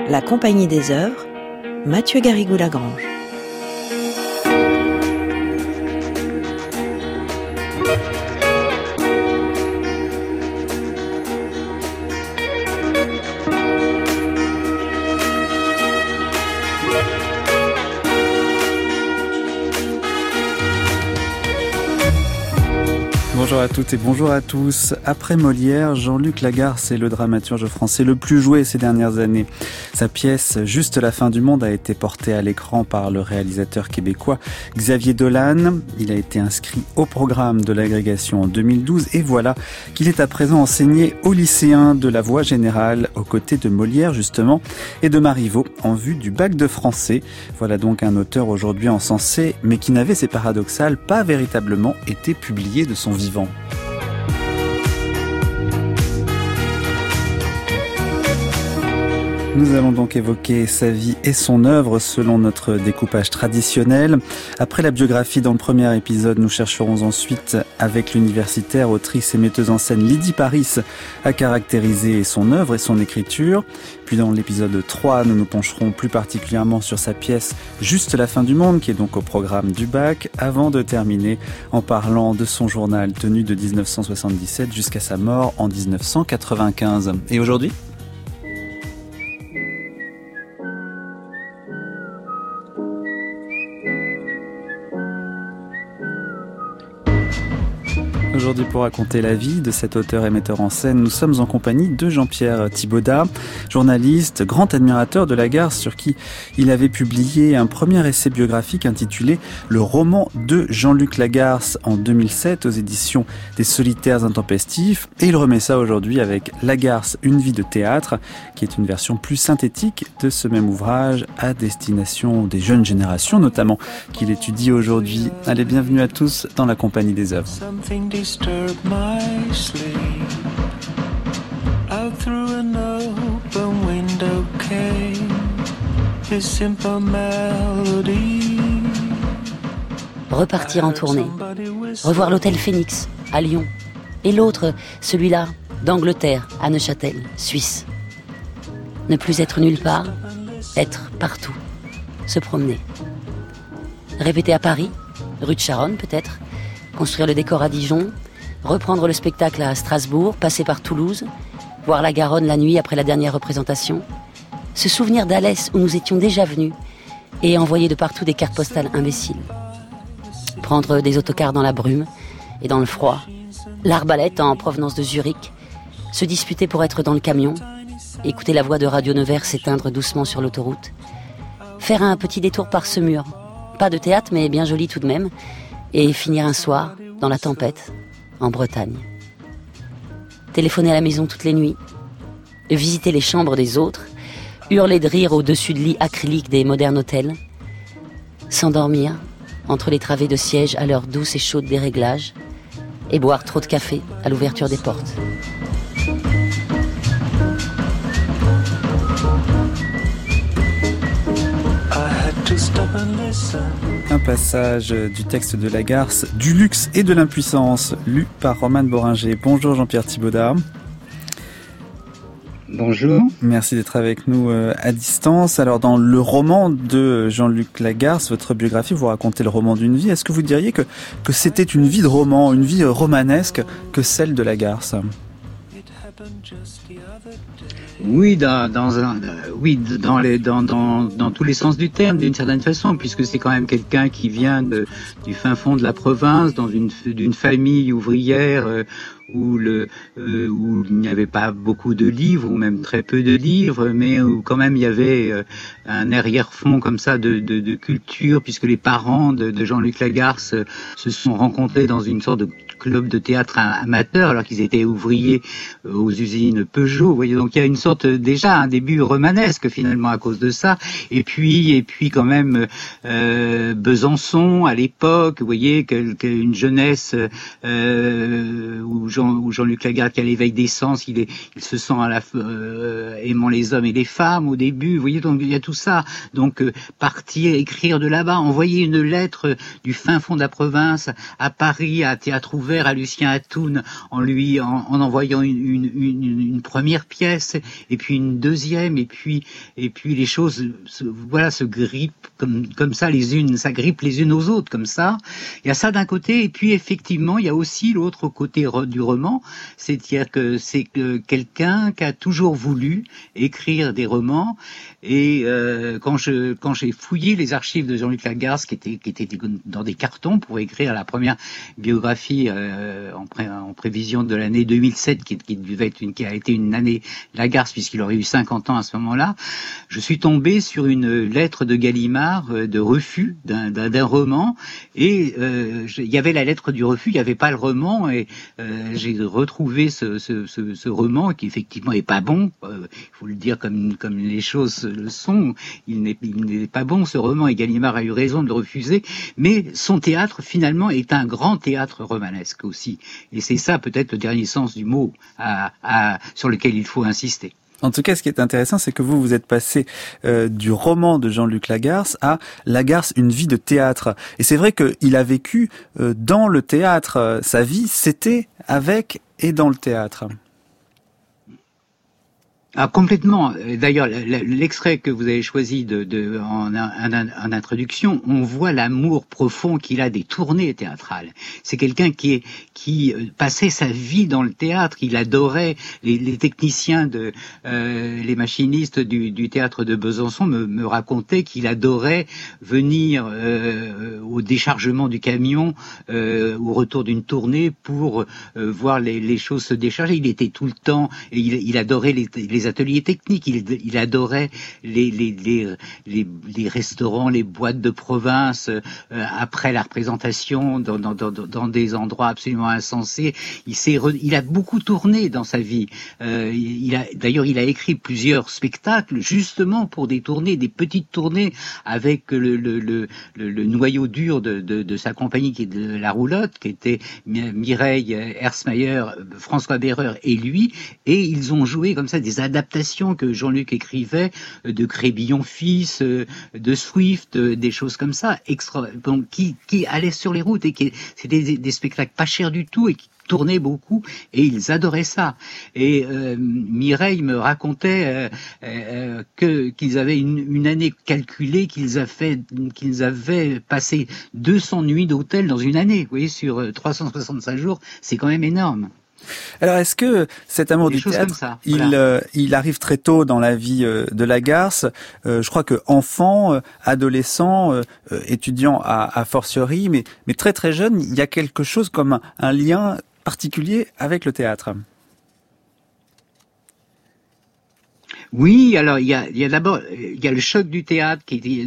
La Compagnie des œuvres, Mathieu Garrigou-Lagrange. Bonjour à toutes et bonjour à tous. Après Molière, Jean-Luc Lagarce est le dramaturge français le plus joué ces dernières années. Sa pièce « Juste la fin du monde » a été portée à l'écran par le réalisateur québécois Xavier Dolan. Il a été inscrit au programme de l'agrégation en 2012 et voilà qu'il est à présent enseigné aux lycéens de la Voie générale aux côtés de Molière justement et de Marivaux en vue du bac de français. Voilà donc un auteur aujourd'hui encensé mais qui n'avait, c'est paradoxal, pas véritablement été publié de son vivant. Nous allons donc évoquer sa vie et son œuvre selon notre découpage traditionnel. Après la biographie dans le premier épisode, nous chercherons ensuite avec l'universitaire, autrice et metteuse en scène Lydie Paris à caractériser son œuvre et son écriture. Puis dans l'épisode 3, nous nous pencherons plus particulièrement sur sa pièce « Juste la fin du monde » qui est donc au programme du bac, avant de terminer en parlant de son journal tenu de 1977 jusqu'à sa mort en 1995. Et aujourd'hui ? Aujourd'hui, pour raconter la vie de cet auteur et metteur en scène, nous sommes en compagnie de Jean-Pierre Thibaudat, journaliste, grand admirateur de Lagarce, sur qui il avait publié un premier essai biographique intitulé « Le roman de Jean-Luc Lagarce » en 2007 aux éditions des Solitaires Intempestifs. Et il remet ça aujourd'hui avec Lagarce, une vie de théâtre, qui est une version plus synthétique de ce même ouvrage à destination des jeunes générations, notamment, qu'il étudie aujourd'hui. Allez, bienvenue à tous dans la Compagnie des œuvres. Disturb my sleep. Out through an open window came his simple melody. Repartir en tournée, revoir l'hôtel Phoenix à Lyon et l'autre, celui-là, d'Angleterre à Neuchâtel, Suisse. Ne plus être nulle part, être partout, se promener. Répéter à Paris, rue de Charonne peut-être, construire le décor à Dijon, reprendre le spectacle à Strasbourg, passer par Toulouse, voir la Garonne la nuit après la dernière représentation, se souvenir d'Alès où nous étions déjà venus et envoyer de partout des cartes postales imbéciles. Prendre des autocars dans la brume et dans le froid, l'arbalète en provenance de Zurich, se disputer pour être dans le camion, écouter la voix de Radio Nevers s'éteindre doucement sur l'autoroute, faire un petit détour par ce mur, pas de théâtre mais bien joli tout de même, et finir un soir, dans la tempête, en Bretagne. Téléphoner à la maison toutes les nuits, visiter les chambres des autres, hurler de rire au-dessus de lits acryliques des modernes hôtels, s'endormir entre les travées de siège à l'heure douce et chaude des réglages, et boire trop de café à l'ouverture des portes. Un passage du texte de Lagarce, du luxe et de l'impuissance, lu par Romane Boringer. Bonjour Jean-Pierre Thibaudat. Bonjour. Merci d'être avec nous à distance. Alors dans le roman de Jean-Luc Lagarce, votre biographie, vous racontez le roman d'une vie. Est-ce que vous diriez que c'était une vie de roman, une vie romanesque que celle de Lagarce ? Oui, dans tous les sens du terme, d'une certaine façon, puisque c'est quand même quelqu'un qui vient du fin fond de la province, d'une famille ouvrière où il n'y avait pas beaucoup de livres, ou même très peu de livres, mais où quand même il y avait un arrière-fond comme ça de culture, puisque les parents de Jean-Luc Lagarce se sont rencontrés dans une sorte de club de théâtre amateur, alors qu'ils étaient ouvriers aux usines Peugeot. Vous voyez, donc il y a une sorte, déjà un début romanesque finalement à cause de ça. Et puis quand même Besançon à l'époque, vous voyez, une jeunesse où Jean-Luc Lagarce qui a l'éveil des sens, il se sent à la aimant les hommes et les femmes au début. Vous voyez, donc il y a tout ça. Donc partir, écrire de là-bas, envoyer une lettre du fin fond de la province à Paris, à Théâtre Ouvert, offert à Lucien Atoun en envoyant une première pièce, et puis une deuxième, et puis les choses se grippent comme ça ça grippe les unes aux autres comme ça. Il y a ça d'un côté, et puis effectivement il y a aussi l'autre côté du roman, c'est-à-dire que c'est quelqu'un qui a toujours voulu écrire des romans, et quand j'ai fouillé les archives de Jean-Luc Lagarce qui étaient dans des cartons pour écrire la première biographie en prévision de l'année 2007 qui a été une année Lagarce puisqu'il aurait eu 50 ans à ce moment-là, je suis tombé sur une lettre de Gallimard de refus d'un roman, et il y avait la lettre du refus, il n'y avait pas le roman, et j'ai retrouvé ce roman qui effectivement est pas bon, il faut le dire comme les choses le sont, il n'est pas bon ce roman, et Gallimard a eu raison de le refuser, mais son théâtre finalement est un grand théâtre romanesque aussi, et c'est ça peut-être le dernier sens du mot sur lequel il faut insister. En tout cas, ce qui est intéressant, c'est que vous êtes passé du roman de Jean-Luc Lagarce à Lagarce, une vie de théâtre. Et c'est vrai qu'il a vécu dans le théâtre. Sa vie, c'était avec et dans le théâtre. Ah, complètement. D'ailleurs, l'extrait que vous avez choisi en introduction, on voit l'amour profond qu'il a des tournées théâtrales. C'est quelqu'un qui passait sa vie dans le théâtre. Il adorait les techniciens les machinistes du théâtre de Besançon me racontaient qu'il adorait venir au déchargement du camion, au retour d'une tournée pour voir les choses se décharger. Il était tout le temps, et il adorait les ateliers techniques, il adorait les restaurants, les boîtes de province après la représentation dans des endroits absolument insensés. Il a beaucoup tourné dans sa vie. D'ailleurs, il a écrit plusieurs spectacles justement pour des petites tournées avec le noyau dur de sa compagnie qui est de La Roulotte, qui était Mireille Hersmayer, François Berreur et lui, et ils ont joué comme ça des adaptations que Jean-Luc écrivait de Crébillon fils, de Swift, des choses comme ça, qui allaient sur les routes, et c'était des spectacles pas chers du tout et qui tournaient beaucoup, et ils adoraient ça. Et Mireille me racontait qu'ils avaient une année calculée, qu'ils avaient passé 200 nuits d'hôtel dans une année. Vous voyez, sur 365 jours, c'est quand même énorme. Alors, est-ce que cet amour du théâtre, il arrive très tôt dans la vie de Lagarce? Je crois que enfant, adolescent, étudiant à fortiori, mais très très jeune, il y a quelque chose comme un lien particulier avec le théâtre. Oui, alors il y a d'abord le choc du théâtre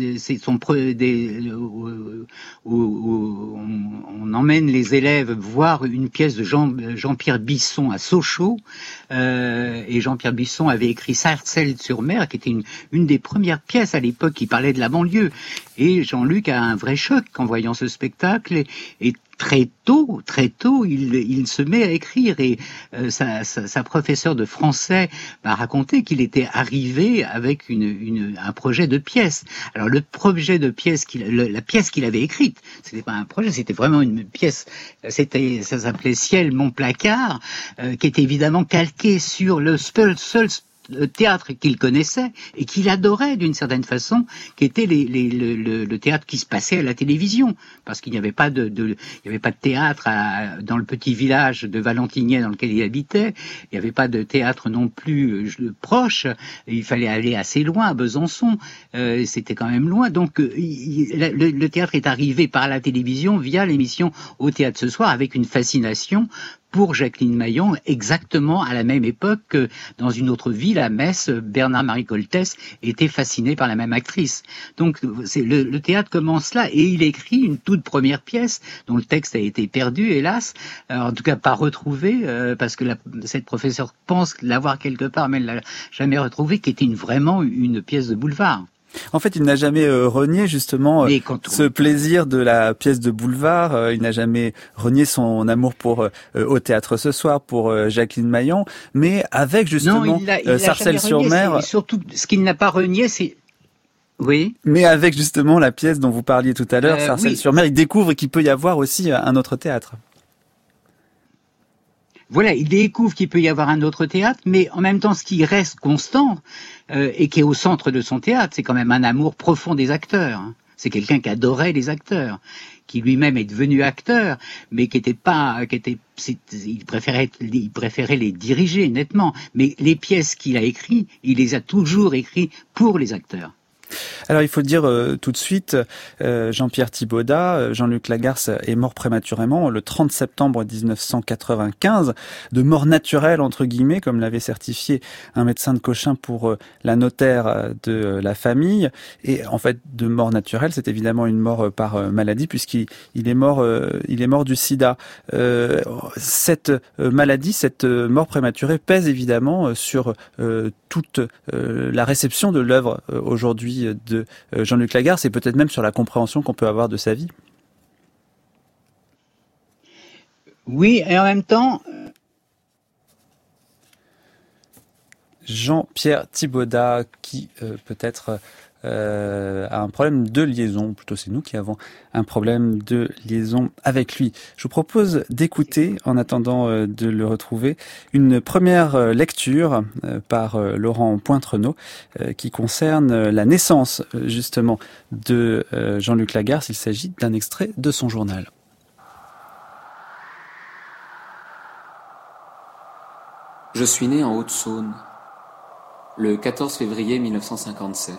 où on emmène les élèves voir une pièce de Jean-Pierre Bisson à Sochaux, et Jean-Pierre Bisson avait écrit Sarcelles-sur-Mer, qui était une des premières pièces à l'époque qui parlait de la banlieue, et Jean-Luc a un vrai choc en voyant ce spectacle, et très tôt, il se met à écrire, et sa professeure de français m'a raconté qu'il était arrivé avec un projet de pièce. Alors le projet de pièce, la pièce qu'il avait écrite, c'était pas un projet, c'était vraiment une pièce. Ça s'appelait Ciel, mon placard, qui était évidemment calqué sur le seul théâtre qu'il connaissait et qu'il adorait d'une certaine façon, qui était le théâtre qui se passait à la télévision, parce qu'il n'y avait pas de théâtre dans le petit village de Valentigney dans lequel il habitait. Il n'y avait pas de théâtre non plus proche. Il fallait aller assez loin, à Besançon. C'était quand même loin. Donc le théâtre est arrivé par la télévision via l'émission Au Théâtre ce soir, avec une fascination pour Jacqueline Maillon, exactement à la même époque que dans une autre ville, à Metz, Bernard-Marie Coltès était fasciné par la même actrice. Donc le théâtre commence là, et il écrit une toute première pièce dont le texte a été perdu, hélas, en tout cas pas retrouvé, parce que cette professeure pense l'avoir quelque part, mais elle l'a jamais retrouvé, qui était vraiment une pièce de boulevard. En fait, il n'a jamais renié justement ce plaisir de la pièce de boulevard. Il n'a jamais renié son amour pour Au Théâtre ce soir, pour Jacqueline Maillon, mais avec justement Sarcelles-sur-Mer. Et surtout, ce qu'il n'a pas renié, c'est... Oui. Mais avec justement la pièce dont vous parliez tout à l'heure, Sarcelles-sur-Mer, il découvre qu'il peut y avoir aussi un autre théâtre. voilà, il découvre qu'il peut y avoir un autre théâtre, mais en même temps, ce qui reste constant et qui est au centre de son théâtre, c'est quand même un amour profond des acteurs. C'est quelqu'un qui adorait les acteurs, qui lui-même est devenu acteur, mais il préférait les diriger nettement. Mais les pièces qu'il a écrites, il les a toujours écrites pour les acteurs. Alors il faut dire tout de suite, Jean-Pierre Thibaudat, Jean-Luc Lagarce est mort prématurément le 30 septembre 1995, de mort naturelle entre guillemets, comme l'avait certifié un médecin de Cochin pour la notaire de la famille. Et en fait, de mort naturelle, c'est évidemment une mort par maladie, puisqu'il est mort du sida. Cette maladie, cette mort prématurée pèse évidemment sur toute la réception de l'œuvre aujourd'hui de Jean-Luc Lagarce et peut-être même sur la compréhension qu'on peut avoir de sa vie. Oui, et en même temps... Jean-Pierre Thibaudat qui peut-être a un problème de liaison, plutôt c'est nous qui avons un problème de liaison avec lui. Je vous propose d'écouter, en attendant de le retrouver, une première lecture par Laurent Pointrenaud qui concerne la naissance justement de Jean-Luc Lagarce. Il s'agit d'un extrait de son journal. Je suis né en Haute-Saône, le 14 février 1957.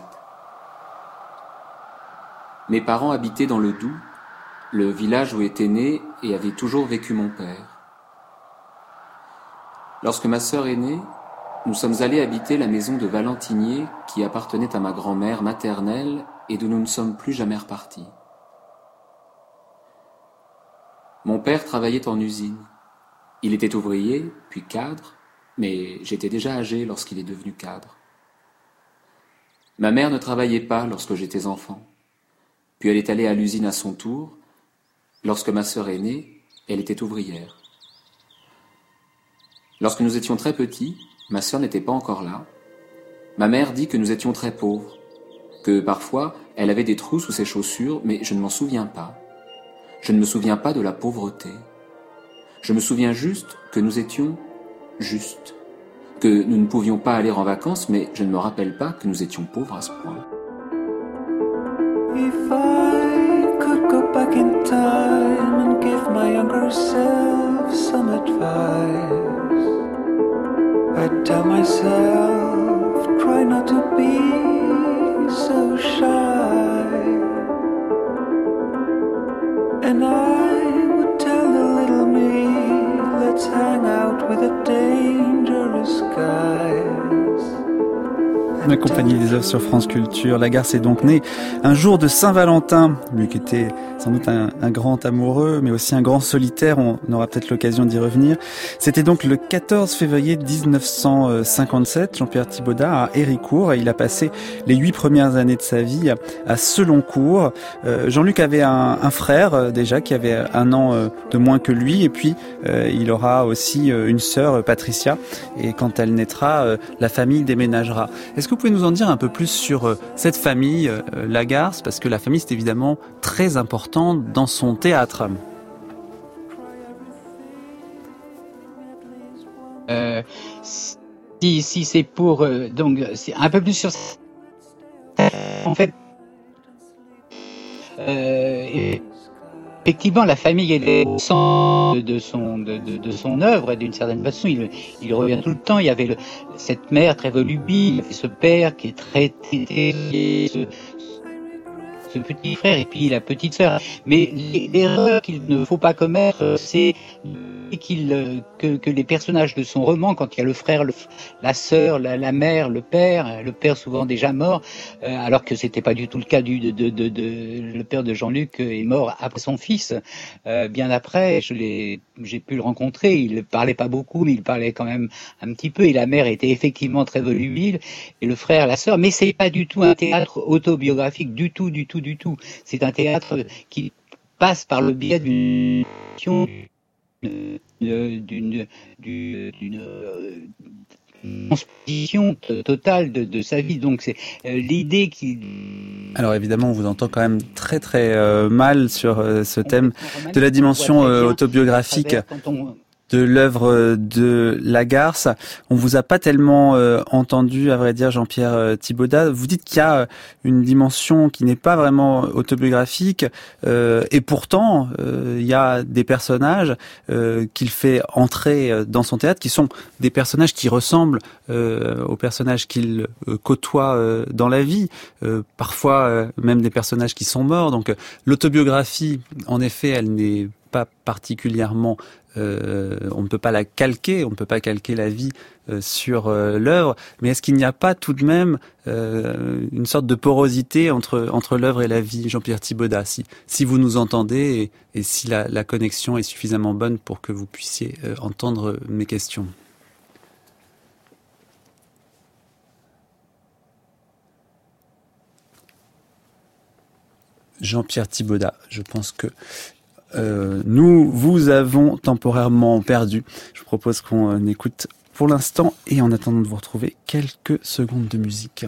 Mes parents habitaient dans le Doubs, le village où était né et avait toujours vécu mon père. Lorsque ma sœur est née, nous sommes allés habiter la maison de Valentinier qui appartenait à ma grand-mère maternelle et d'où nous ne sommes plus jamais repartis. Mon père travaillait en usine. Il était ouvrier, puis cadre, mais j'étais déjà âgé lorsqu'il est devenu cadre. Ma mère ne travaillait pas lorsque j'étais enfant. Puis elle est allée à l'usine à son tour. Lorsque ma sœur est née, elle était ouvrière. Lorsque nous étions très petits, ma sœur n'était pas encore là. Ma mère dit que nous étions très pauvres, que parfois elle avait des trous sous ses chaussures, mais je ne m'en souviens pas. Je ne me souviens pas de la pauvreté. Je me souviens juste que nous étions justes, que nous ne pouvions pas aller en vacances, mais je ne me rappelle pas que nous étions pauvres à ce point. If I could go back in time and give my younger self some advice, I'd tell myself, try not to be so shy. And I would tell the little me, let's hang out with the dangerous guys. La compagnie des œuvres sur France Culture. Lagarce est donc né un jour de Saint-Valentin, lui qui était sans doute un grand amoureux, mais aussi un grand solitaire, on aura peut-être l'occasion d'y revenir. C'était donc le 14 février 1957, Jean-Pierre Thibaudat à Héricourt, et il a passé les 8 premières années de sa vie à Seloncourt. Jean-Luc avait un frère déjà qui avait 1 an de moins que lui, et puis il aura aussi une sœur, Patricia, et quand elle naîtra, la famille déménagera. Est-ce que vous pouvez nous en dire un peu plus sur cette famille, Lagarce, parce que la famille c'est évidemment très important dans son théâtre. Si c'est pour donc c'est un peu plus sur en fait effectivement la famille est au centre de son œuvre, et d'une certaine façon il revient tout le temps. Il y avait cette mère très volubile, il y avait ce père qui est très tété, ce petit frère et puis la petite sœur. Mais l'erreur qu'il ne faut pas commettre, c'est que les personnages de son roman, quand il y a le frère, la sœur, la mère, le père souvent déjà mort, alors que c'était pas du tout le cas le père de Jean-Luc est mort après son fils, bien après. J'ai pu le rencontrer. Il parlait pas beaucoup, mais il parlait quand même un petit peu. Et la mère était effectivement très volubile, et le frère, la sœur. Mais c'est pas du tout un théâtre autobiographique, du tout. C'est un théâtre qui passe par le biais d'une transposition totale de sa vie. Donc c'est l'idée qui... Alors évidemment, on vous entend quand même très mal sur ce thème de la dimension autobiographique. l'œuvre de Lagarce. On vous a pas tellement entendu, à vrai dire, Jean-Pierre Thibaudat. Vous dites qu'il y a une dimension qui n'est pas vraiment autobiographique, et pourtant il y a des personnages qu'il fait entrer dans son théâtre, qui sont des personnages qui ressemblent aux personnages qu'il côtoie dans la vie, parfois même des personnages qui sont morts. Donc l'autobiographie, en effet, elle n'est pas particulièrement, on ne peut pas la calquer, on ne peut pas calquer la vie sur l'œuvre, mais est-ce qu'il n'y a pas tout de même une sorte de porosité entre l'œuvre et la vie, Jean-Pierre Thibaudat, si vous nous entendez et si la connexion est suffisamment bonne pour que vous puissiez entendre mes questions? Jean-Pierre Thibaudat, je pense que nous vous avons temporairement perdu. Je vous propose qu'on écoute pour l'instant et en attendant de vous retrouver quelques secondes de musique.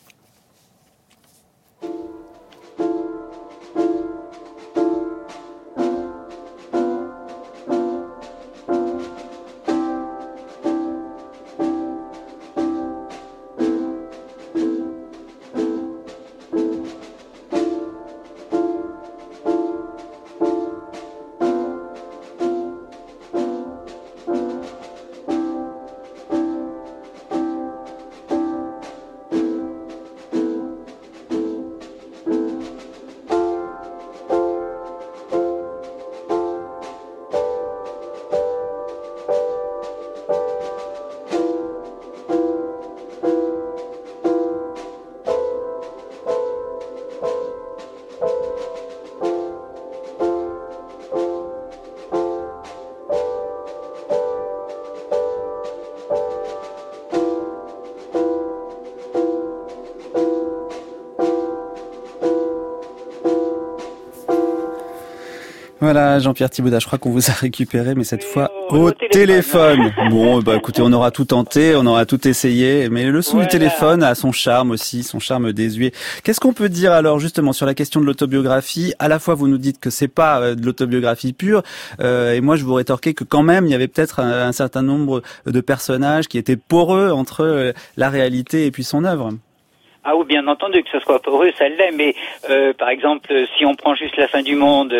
Voilà, Jean-Pierre Thibaudat, je crois qu'on vous a récupéré, mais cette fois au téléphone. Bon, bah écoutez, on aura tout tenté, on aura tout essayé, mais le son du téléphone a son charme aussi, son charme désuet. Qu'est-ce qu'on peut dire alors justement sur la question de l'autobiographie? À la fois, vous nous dites que c'est pas de l'autobiographie pure, et moi je vous rétorquais que quand même il y avait peut-être un certain nombre de personnages qui étaient poreux entre la réalité et puis son œuvre. Ah oui, bien entendu, que ce soit pour eux, ça l'est, mais par exemple, si on prend juste La fin du monde,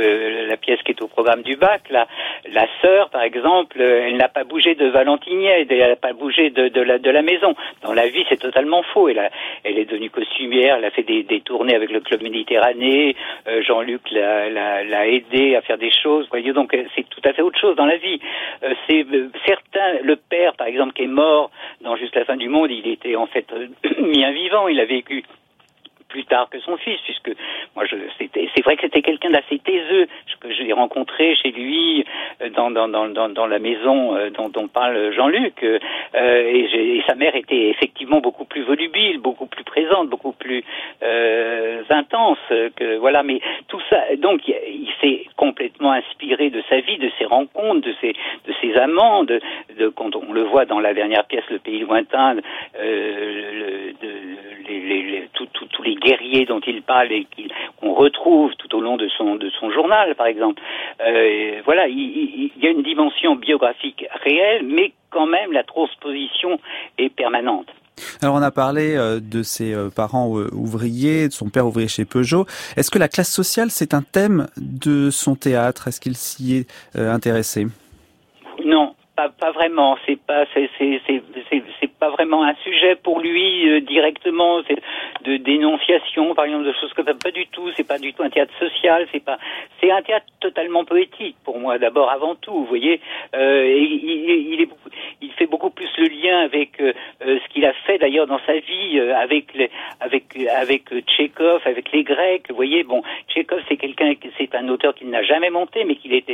la pièce qui est au programme du bac, la sœur, par exemple, elle n'a pas bougé de Valentinière, elle n'a pas bougé de la maison. Dans la vie, c'est totalement faux. Elle est devenue costumière, elle a fait des tournées avec le Club Méditerranée, Jean-Luc l'a aidé à faire des choses. Voyez, donc c'est tout à fait autre chose dans la vie. C'est certains, le père, par exemple, qui est mort dans Juste la fin du monde, il était en fait mis un vivant. Il a vécu plus tard que son fils, puisque moi c'est vrai que c'était quelqu'un d'assez taiseux que je l'ai rencontré chez lui dans la maison dont parle Jean-Luc, et sa mère était effectivement beaucoup plus volubile, beaucoup plus présente, beaucoup plus intense que voilà. Mais tout ça, donc il s'est complètement inspiré de sa vie, de ses rencontres, de ses amants, de quand on le voit dans la dernière pièce Le Pays lointain, tous les guerriers dont il parle et qu'on retrouve tout au long de son journal, par exemple. Voilà, il y a une dimension biographique réelle, mais quand même la transposition est permanente. Alors on a parlé de ses parents ouvriers, de son père ouvrier chez Peugeot. Est-ce que la classe sociale, c'est un thème de son théâtre? Est-ce qu'il s'y est intéressé? Non. Pas vraiment, c'est pas vraiment un sujet pour lui directement, c'est de dénonciation par exemple, de choses comme ça, pas du tout, c'est pas du tout un théâtre social, c'est un théâtre totalement poétique pour moi d'abord avant tout, vous voyez, et il fait beaucoup plus le lien avec ce qu'il a fait d'ailleurs dans sa vie avec Tchekhov, avec les Grecs, vous voyez, bon, Tchekhov c'est un auteur qu'il n'a jamais monté, mais il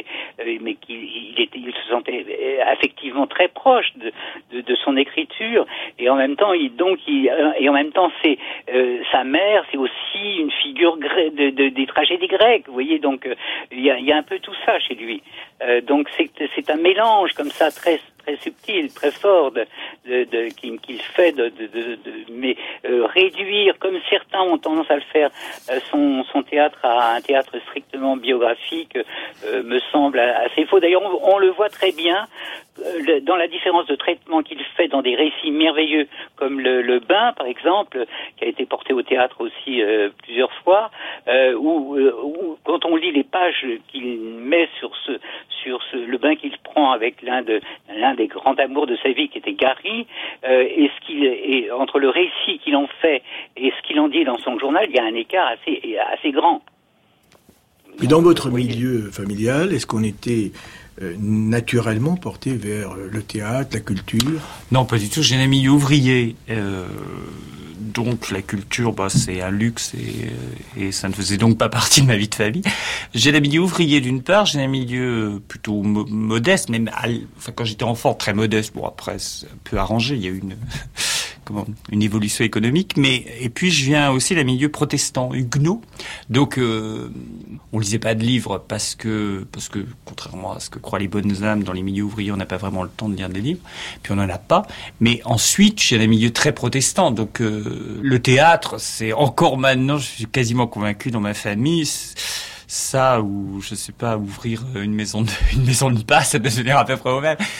se sentait effectivement très proche de son écriture, et en même temps c'est sa mère, c'est aussi une figure des tragédies grecques, vous voyez, donc il y a un peu tout ça chez lui, donc c'est un mélange comme ça très très subtil, très fort de qu'il fait mais réduire, comme certains ont tendance à le faire, son théâtre à un théâtre strictement biographique me semble assez faux. D'ailleurs, on le voit très bien dans la différence de traitement qu'il fait dans des récits merveilleux comme le Bain, par exemple, qui a été porté au théâtre aussi plusieurs fois, où quand on lit les pages qu'il met sur le Bain qu'il prend avec l'un des grands amours de sa vie, qui était Gary, et entre le récit qu'il en fait et ce qu'il en dit dans son journal, il y a un écart assez grand. Et dans votre milieu familial, est-ce qu'on était naturellement porté vers le théâtre, la culture? Non, pas du tout. J'ai un ami ouvrier, donc la culture, c'est un luxe et ça ne faisait donc pas partie de ma vie de famille. J'ai un milieu ouvrier d'une part, j'ai un milieu plutôt modeste, même quand j'étais enfant, très modeste. Bon, après, c'est un peu arrangé, il y a eu une évolution économique, et puis je viens aussi d'un milieu protestant, huguenot. Donc on lisait pas de livres parce que contrairement à ce que croient les bonnes âmes, dans les milieux ouvriers, on n'a pas vraiment le temps de lire des livres, puis on n'en a pas. Mais ensuite, j'ai un milieu très protestant, donc le théâtre, c'est encore maintenant, je suis quasiment convaincu dans ma famille, ça, ou je sais pas, ouvrir une maison de passe, ça doit devenir à peu près au même.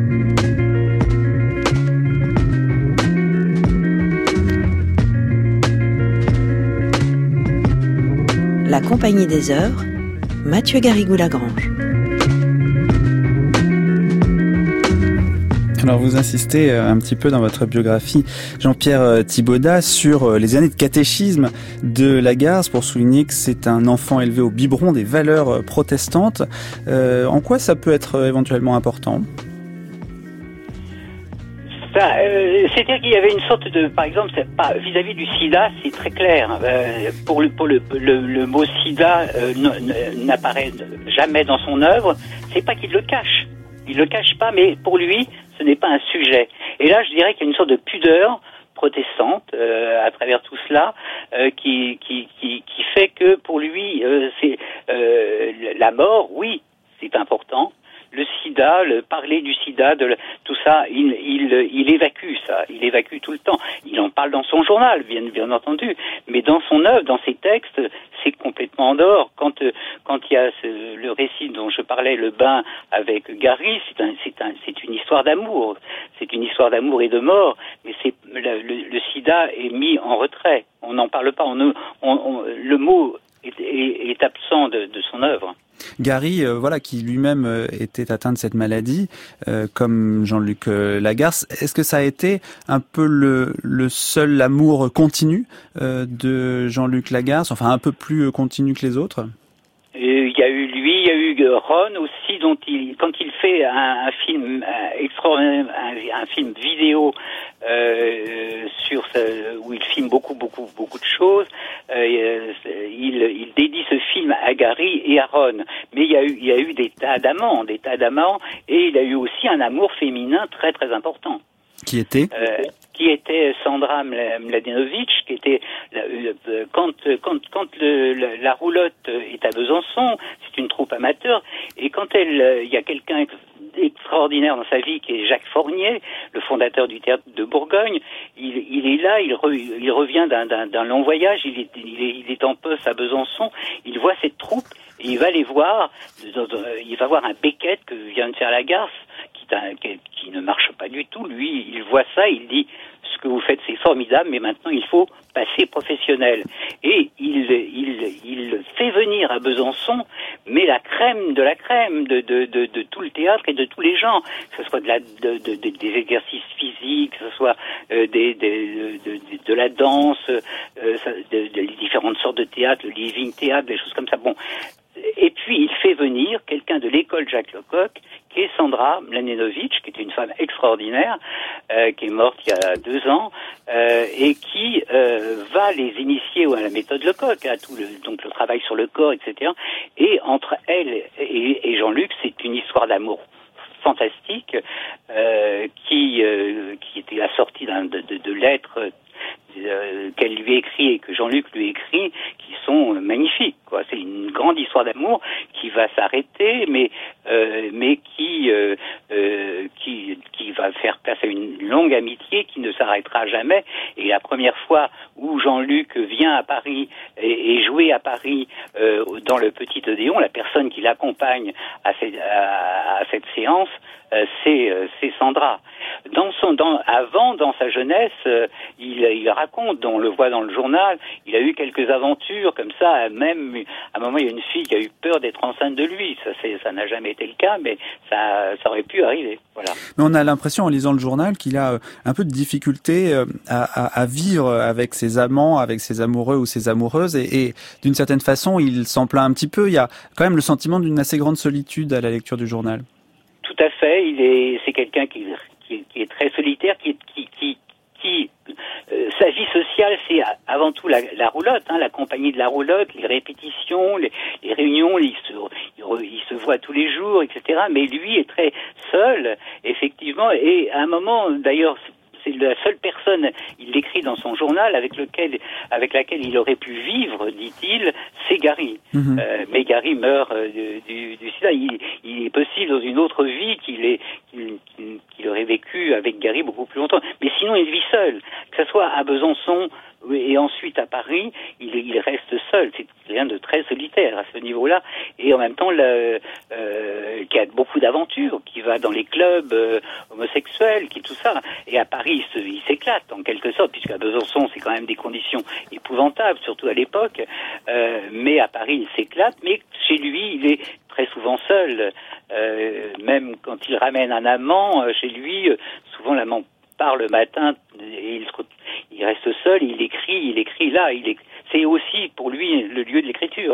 La Compagnie des Heures, Mathieu Garrigou-Lagrange. Alors vous insistez un petit peu dans votre biographie, Jean-Pierre Thibaudat, sur les années de catéchisme de Lagarce, pour souligner que c'est un enfant élevé au biberon des valeurs protestantes. En quoi ça peut être éventuellement important ? C'est-à-dire qu'il y avait une sorte de, par exemple, vis-à-vis du sida, c'est très clair. Pour le mot sida n'apparaît jamais dans son œuvre. C'est pas qu'il le cache. Il le cache pas, mais pour lui, ce n'est pas un sujet. Et là, je dirais qu'il y a une sorte de pudeur protestante à travers tout cela, qui fait que pour lui, c'est la mort, oui, c'est important. Le sida, parler du sida, tout ça, il évacue ça, il évacue tout le temps. Il en parle dans son journal, bien entendu, mais dans son œuvre, dans ses textes, c'est complètement en dehors. Quand il y a le récit dont je parlais, le Bain avec Gary, c'est une histoire d'amour, c'est une histoire d'amour et de mort, mais le sida est mis en retrait. On n'en parle pas. Le mot est absent de son œuvre. Gary, qui lui-même était atteint de cette maladie, comme Jean-Luc Lagarce, est-ce que ça a été un peu le seul amour continu de Jean-Luc Lagarce, enfin un peu plus continu que les autres ? Il y a eu lui, il y a eu Ron aussi, quand il fait un film extraordinaire, un film vidéo où il filme beaucoup de choses, il dédie ce film à Gary et à Ron. Mais il y a eu des tas d'amants, et il a eu aussi un amour féminin très très important. Qui était Sandra Mladenovic, qui était quand la roulotte est à Besançon, c'est une troupe amateur, et quand il y a quelqu'un extraordinaire dans sa vie qui est Jacques Fournier, le fondateur du théâtre de Bourgogne, il est là, il revient d'un long voyage, il est en poste à Besançon, il voit cette troupe et il va les voir, il va voir un Beckett que vient de faire Lagarce, qui ne marche pas du tout. Lui, il voit ça, il dit ce que vous faites c'est formidable, mais maintenant il faut passer professionnel. Et il fait venir à Besançon, mais la crème de la crème de tout le théâtre et de tous les gens, que ce soit des exercices physiques, que ce soit de la danse, des différentes sortes de théâtre, le living théâtre, des choses comme ça. Bon. Et puis il fait venir quelqu'un de l'école Jacques Lecoq, qui est Sandra Mladenovic, qui était une femme extraordinaire, qui est morte il y a 2 ans, et qui va les initier à la méthode Lecoq, à donc le travail sur le corps, etc. Et entre elle et Jean-Luc, c'est une histoire d'amour fantastique, qui était assortie de lettres qu'elle lui écrit et que Jean-Luc lui écrit, qui sont magnifiques, quoi. C'est une grande histoire d'amour qui va s'arrêter, mais qui va faire place grâce à une longue amitié qui ne s'arrêtera jamais. Et la première fois où Jean-Luc vient à Paris et jouer à Paris dans le Petit Odéon, la personne qui l'accompagne à cette séance, c'est Sandra. Dans sa jeunesse, il raconte, on le voit dans le journal, il a eu quelques aventures comme ça, même à un moment il y a une fille qui a eu peur d'être enceinte de lui, ça n'a jamais été le cas, mais ça aurait pu arriver. Voilà. Mais on a l'impression en lisant le journal qu'il a un peu de difficulté à vivre avec ses amants, avec ses amoureux ou ses amoureuses, et d'une certaine façon il s'en plaint un petit peu. Il y a quand même le sentiment d'une assez grande solitude à la lecture du journal. Tout à fait, c'est quelqu'un qui est très solitaire, sa vie sociale, c'est avant tout la roulotte, la compagnie de la roulotte, les répétitions, les réunions, il se voit tous les jours, etc. Mais lui est très seul, effectivement, et à un moment, d'ailleurs, c'est la seule personne, il l'écrit dans son journal, avec laquelle il aurait pu vivre, dit-il, c'est Gary. Mais Gary meurt du sida. Il est possible dans une autre vie qu'il aurait vécu avec Gary beaucoup plus longtemps. Mais sinon, il vit seul. Que ce soit à Besançon et ensuite à Paris, il reste seul. C'est rien de très solitaire à ce niveau-là. Et en même temps, qui a beaucoup d'aventures, qui va dans les clubs homosexuels, qui tout ça. Et à Paris, il s'éclate en quelque sorte, puisqu'à Besançon, c'est quand même des conditions épouvantables, surtout à l'époque. Mais à Paris, il s'éclate. Mais chez lui, il est très souvent seul. Même quand il ramène un amant chez lui, souvent l'amant part le matin et il reste seul, il écrit là, c'est aussi pour lui le lieu de l'écriture,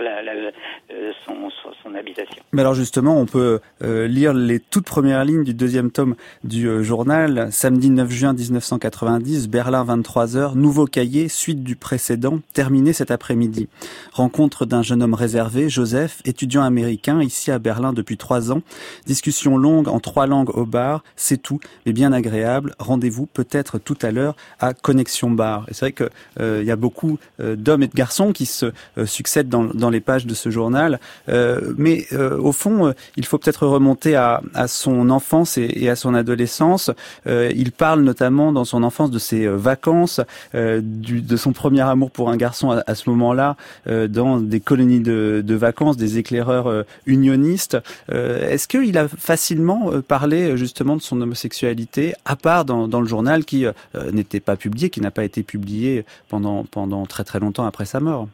son habitation. Mais alors justement, on peut lire les toutes premières lignes du deuxième tome du journal. Samedi 9 juin 1990, Berlin 23h, nouveau cahier, suite du précédent, terminé cet après-midi. Rencontre d'un jeune homme réservé, Joseph, étudiant américain, ici à Berlin depuis 3 ans. Discussion longue en 3 langues au bar, c'est tout, mais bien agréable. Rendez-vous peut-être tout à l'heure à Connexion Bar. Et c'est vrai que il y a beaucoup d'hommes et de garçons qui se succèdent dans les pages de ce journal. Mais au fond, il faut peut-être remonter à son enfance et à son adolescence. Il parle notamment dans son enfance de ses vacances, de son premier amour pour un garçon à ce moment-là, dans des colonies de vacances, des éclaireurs unionistes. Est-ce qu'il a facilement parlé justement de son homosexualité, à part dans le journal qui n'était pas publié, qui n'a pas été publié pendant très très longtemps après sa mort?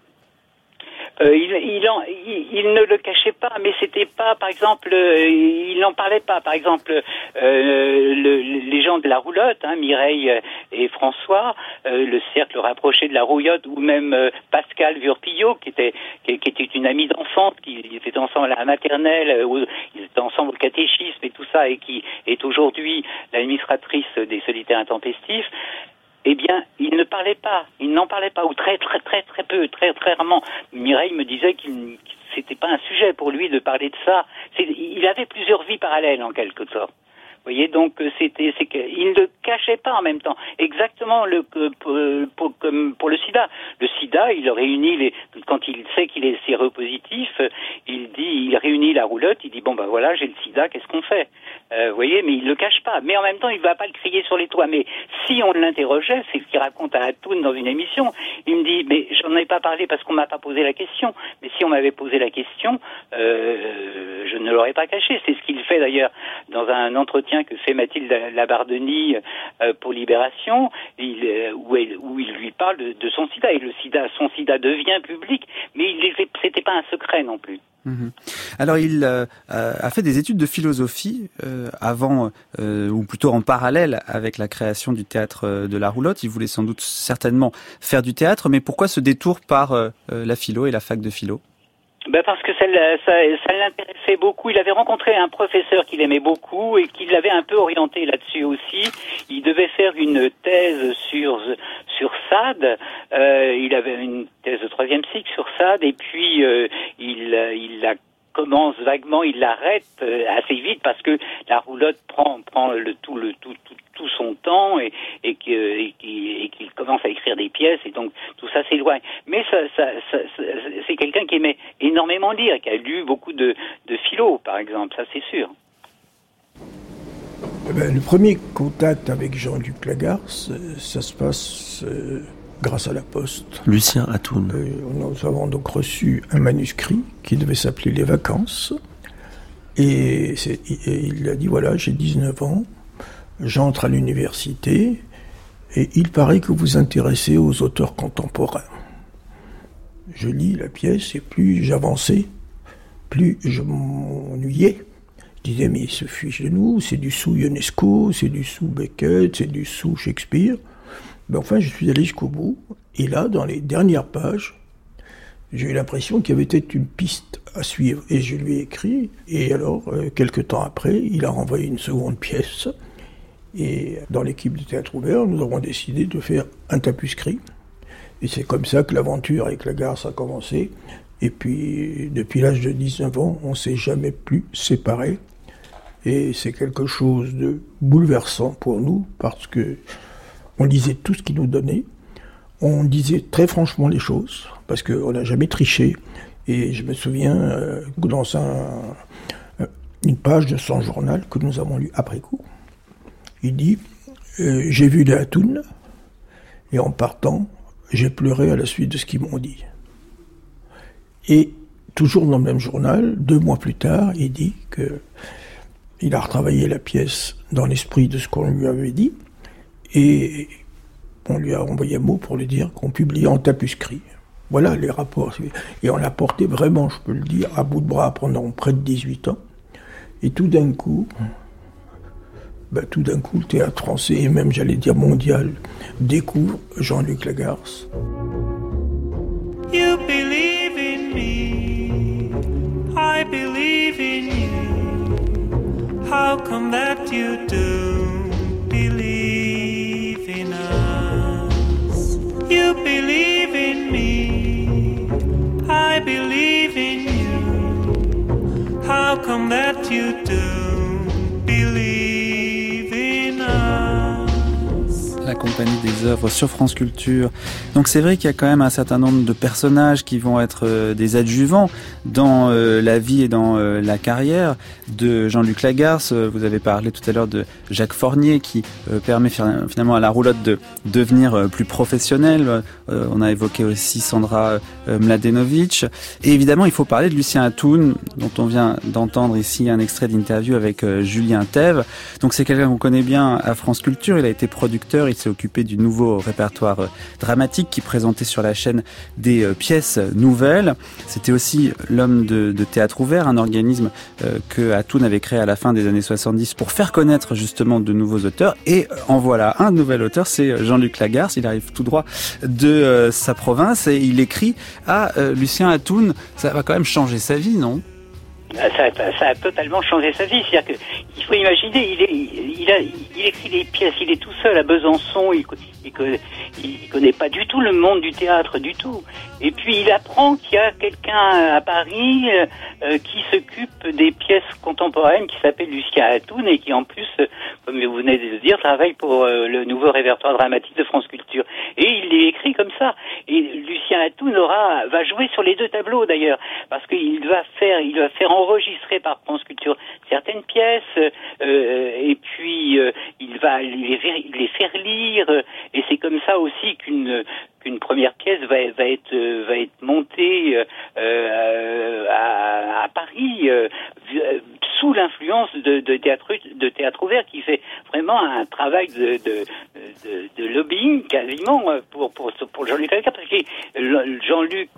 Il ne le cachait pas, mais c'était pas, par exemple, il n'en parlait pas. Par exemple, les gens de la roulotte, Mireille et François, le cercle rapproché de la roulotte, ou même Pascal Vurpillot, qui était une amie d'enfance, qui étaient ensemble à la maternelle, ils étaient ensemble au catéchisme et tout ça, et qui est aujourd'hui l'administratrice des Solitaires Intempestifs. Eh bien, il n'en parlait pas, ou très très très très peu, très très rarement. Mireille me disait c'était pas un sujet pour lui de parler de ça. Il avait plusieurs vies parallèles en quelque sorte. Vous voyez, donc il ne le cachait pas en même temps. Exactement comme pour le sida. Le sida, il réunit quand il sait qu'il est séropositif, il réunit la roulotte, il dit bon ben voilà, j'ai le sida, qu'est-ce qu'on fait? Vous voyez, mais il le cache pas. Mais en même temps, il va pas le crier sur les toits. Mais si on l'interrogeait, c'est ce qu'il raconte à Atoun dans une émission. Il me dit mais j'en ai pas parlé parce qu'on m'a pas posé la question. Mais si on m'avait posé la question, je ne l'aurais pas caché. C'est ce qu'il fait d'ailleurs dans un entretien que fait Mathilde Labardenie pour Libération, où il lui parle de son sida. Et son sida devient public, mais c'était pas un secret non plus. Alors il a fait des études de philosophie avant, ou plutôt en parallèle avec la création du théâtre de la Roulotte. Il voulait sans doute certainement faire du théâtre, mais pourquoi ce détour par la philo et la fac de philo? Parce que ça l'intéressait beaucoup. Il avait rencontré un professeur qu'il aimait beaucoup et qui l'avait un peu orienté là-dessus aussi. Il devait faire une thèse sur Sade. Il avait une thèse de 3e cycle sur Sade et puis il la commence vaguement, il l'arrête assez vite parce que la Roulotte prend tout son temps et qu'il commence à écrire des pièces et donc tout ça s'éloigne. Mais c'est quelqu'un qui aimait énormément lire, qui a lu beaucoup de philo, par exemple, ça c'est sûr. Le premier contact avec Jean-Luc Lagarce, ça se passe grâce à la Poste. Lucien Atoun. Nous avons donc reçu un manuscrit qui devait s'appeler Les Vacances. Et il a dit, voilà, j'ai 19 ans, j'entre à l'université, et il paraît que vous vous intéressez aux auteurs contemporains. Je lis la pièce, et plus j'avançais, plus je m'ennuyais. Je disais, mais il se fiche de nous, c'est du sous Ionesco, c'est du sous Beckett, c'est du sous Shakespeare. Mais enfin, je suis allé jusqu'au bout, et là, dans les dernières pages, j'ai eu l'impression qu'il y avait peut-être une piste à suivre. Et je lui ai écrit, et alors, quelques temps après, il a renvoyé une seconde pièce. Et dans l'équipe de Théâtre Ouvert, nous avons décidé de faire un tapuscrit. Et c'est comme ça que l'aventure avec Lagarce a commencé. Et puis, depuis l'âge de 19 ans, on ne s'est jamais plus séparés. Et c'est quelque chose de bouleversant pour nous, parce que on lisait tout ce qu'il nous donnait. On disait très franchement les choses, parce qu'on n'a jamais triché. Et je me souviens, dans une page de son journal que nous avons lu après coup, il dit « J'ai vu les Atoun, et en partant, j'ai pleuré à la suite de ce qu'ils m'ont dit. » Et toujours dans le même journal, 2 mois plus tard, il dit qu'il a retravaillé la pièce dans l'esprit de ce qu'on lui avait dit, et on lui a envoyé un mot pour lui dire qu'on publiait en tapuscrit. Voilà les rapports. Et on l'a porté vraiment, je peux le dire, à bout de bras pendant près de 18 ans. Et tout d'un coup, le théâtre français, et même, j'allais dire, mondial, découvre Jean-Luc Lagarce. You believe in me, I believe in you. How come that you don't believe in us? You believe in me, I believe in you. How come that you don't believe in us? La compagnie des œuvres sur France Culture. Donc c'est vrai qu'il y a quand même un certain nombre de personnages qui vont être des adjuvants dans la vie et dans la carrière de Jean-Luc Lagarce. Vous avez parlé tout à l'heure de Jacques Fournier qui permet finalement à la roulotte de devenir plus professionnelle. On a évoqué aussi Sandra Mladenovic. Et évidemment, il faut parler de Lucien Atoun, dont on vient d'entendre ici un extrait d'interview avec Julien Thève. Donc c'est quelqu'un qu'on connaît bien à France Culture. Il a été producteur, il s'est occupé du nouveau répertoire dramatique qui présentait sur la chaîne des pièces nouvelles. C'était aussi l'homme de Théâtre Ouvert, un organisme que Atoun avait créé à la fin des années 70 pour faire connaître justement de nouveaux auteurs. Et en voilà un nouvel auteur, c'est Jean-Luc Lagarce. Il arrive tout droit de sa province et il écrit à Lucien Atoun. Ça va quand même changer sa vie, non ? Ça a totalement changé sa vie. C'est-à-dire qu'il faut imaginer, il écrit des pièces, il est tout seul à Besançon, il connaît pas du tout le monde du théâtre, du tout. Et puis il apprend qu'il y a quelqu'un à Paris qui s'occupe des pièces contemporaines, qui s'appelle Lucien Atoun et qui en plus, comme vous venez de le dire, travaille pour le nouveau répertoire dramatique de France Culture. Et il les écrit comme ça. Et Lucien Atoun va jouer sur les 2 tableaux d'ailleurs, parce qu'il va faire enregistrer par France Culture certaines pièces, et puis il va les faire lire, et c'est comme ça aussi qu'une première pièce va être montée à Paris sous l'influence de Théâtre Ouvert, qui fait vraiment un travail de lobbying quasiment pour Jean-Luc Lagarce, parce que Jean-Luc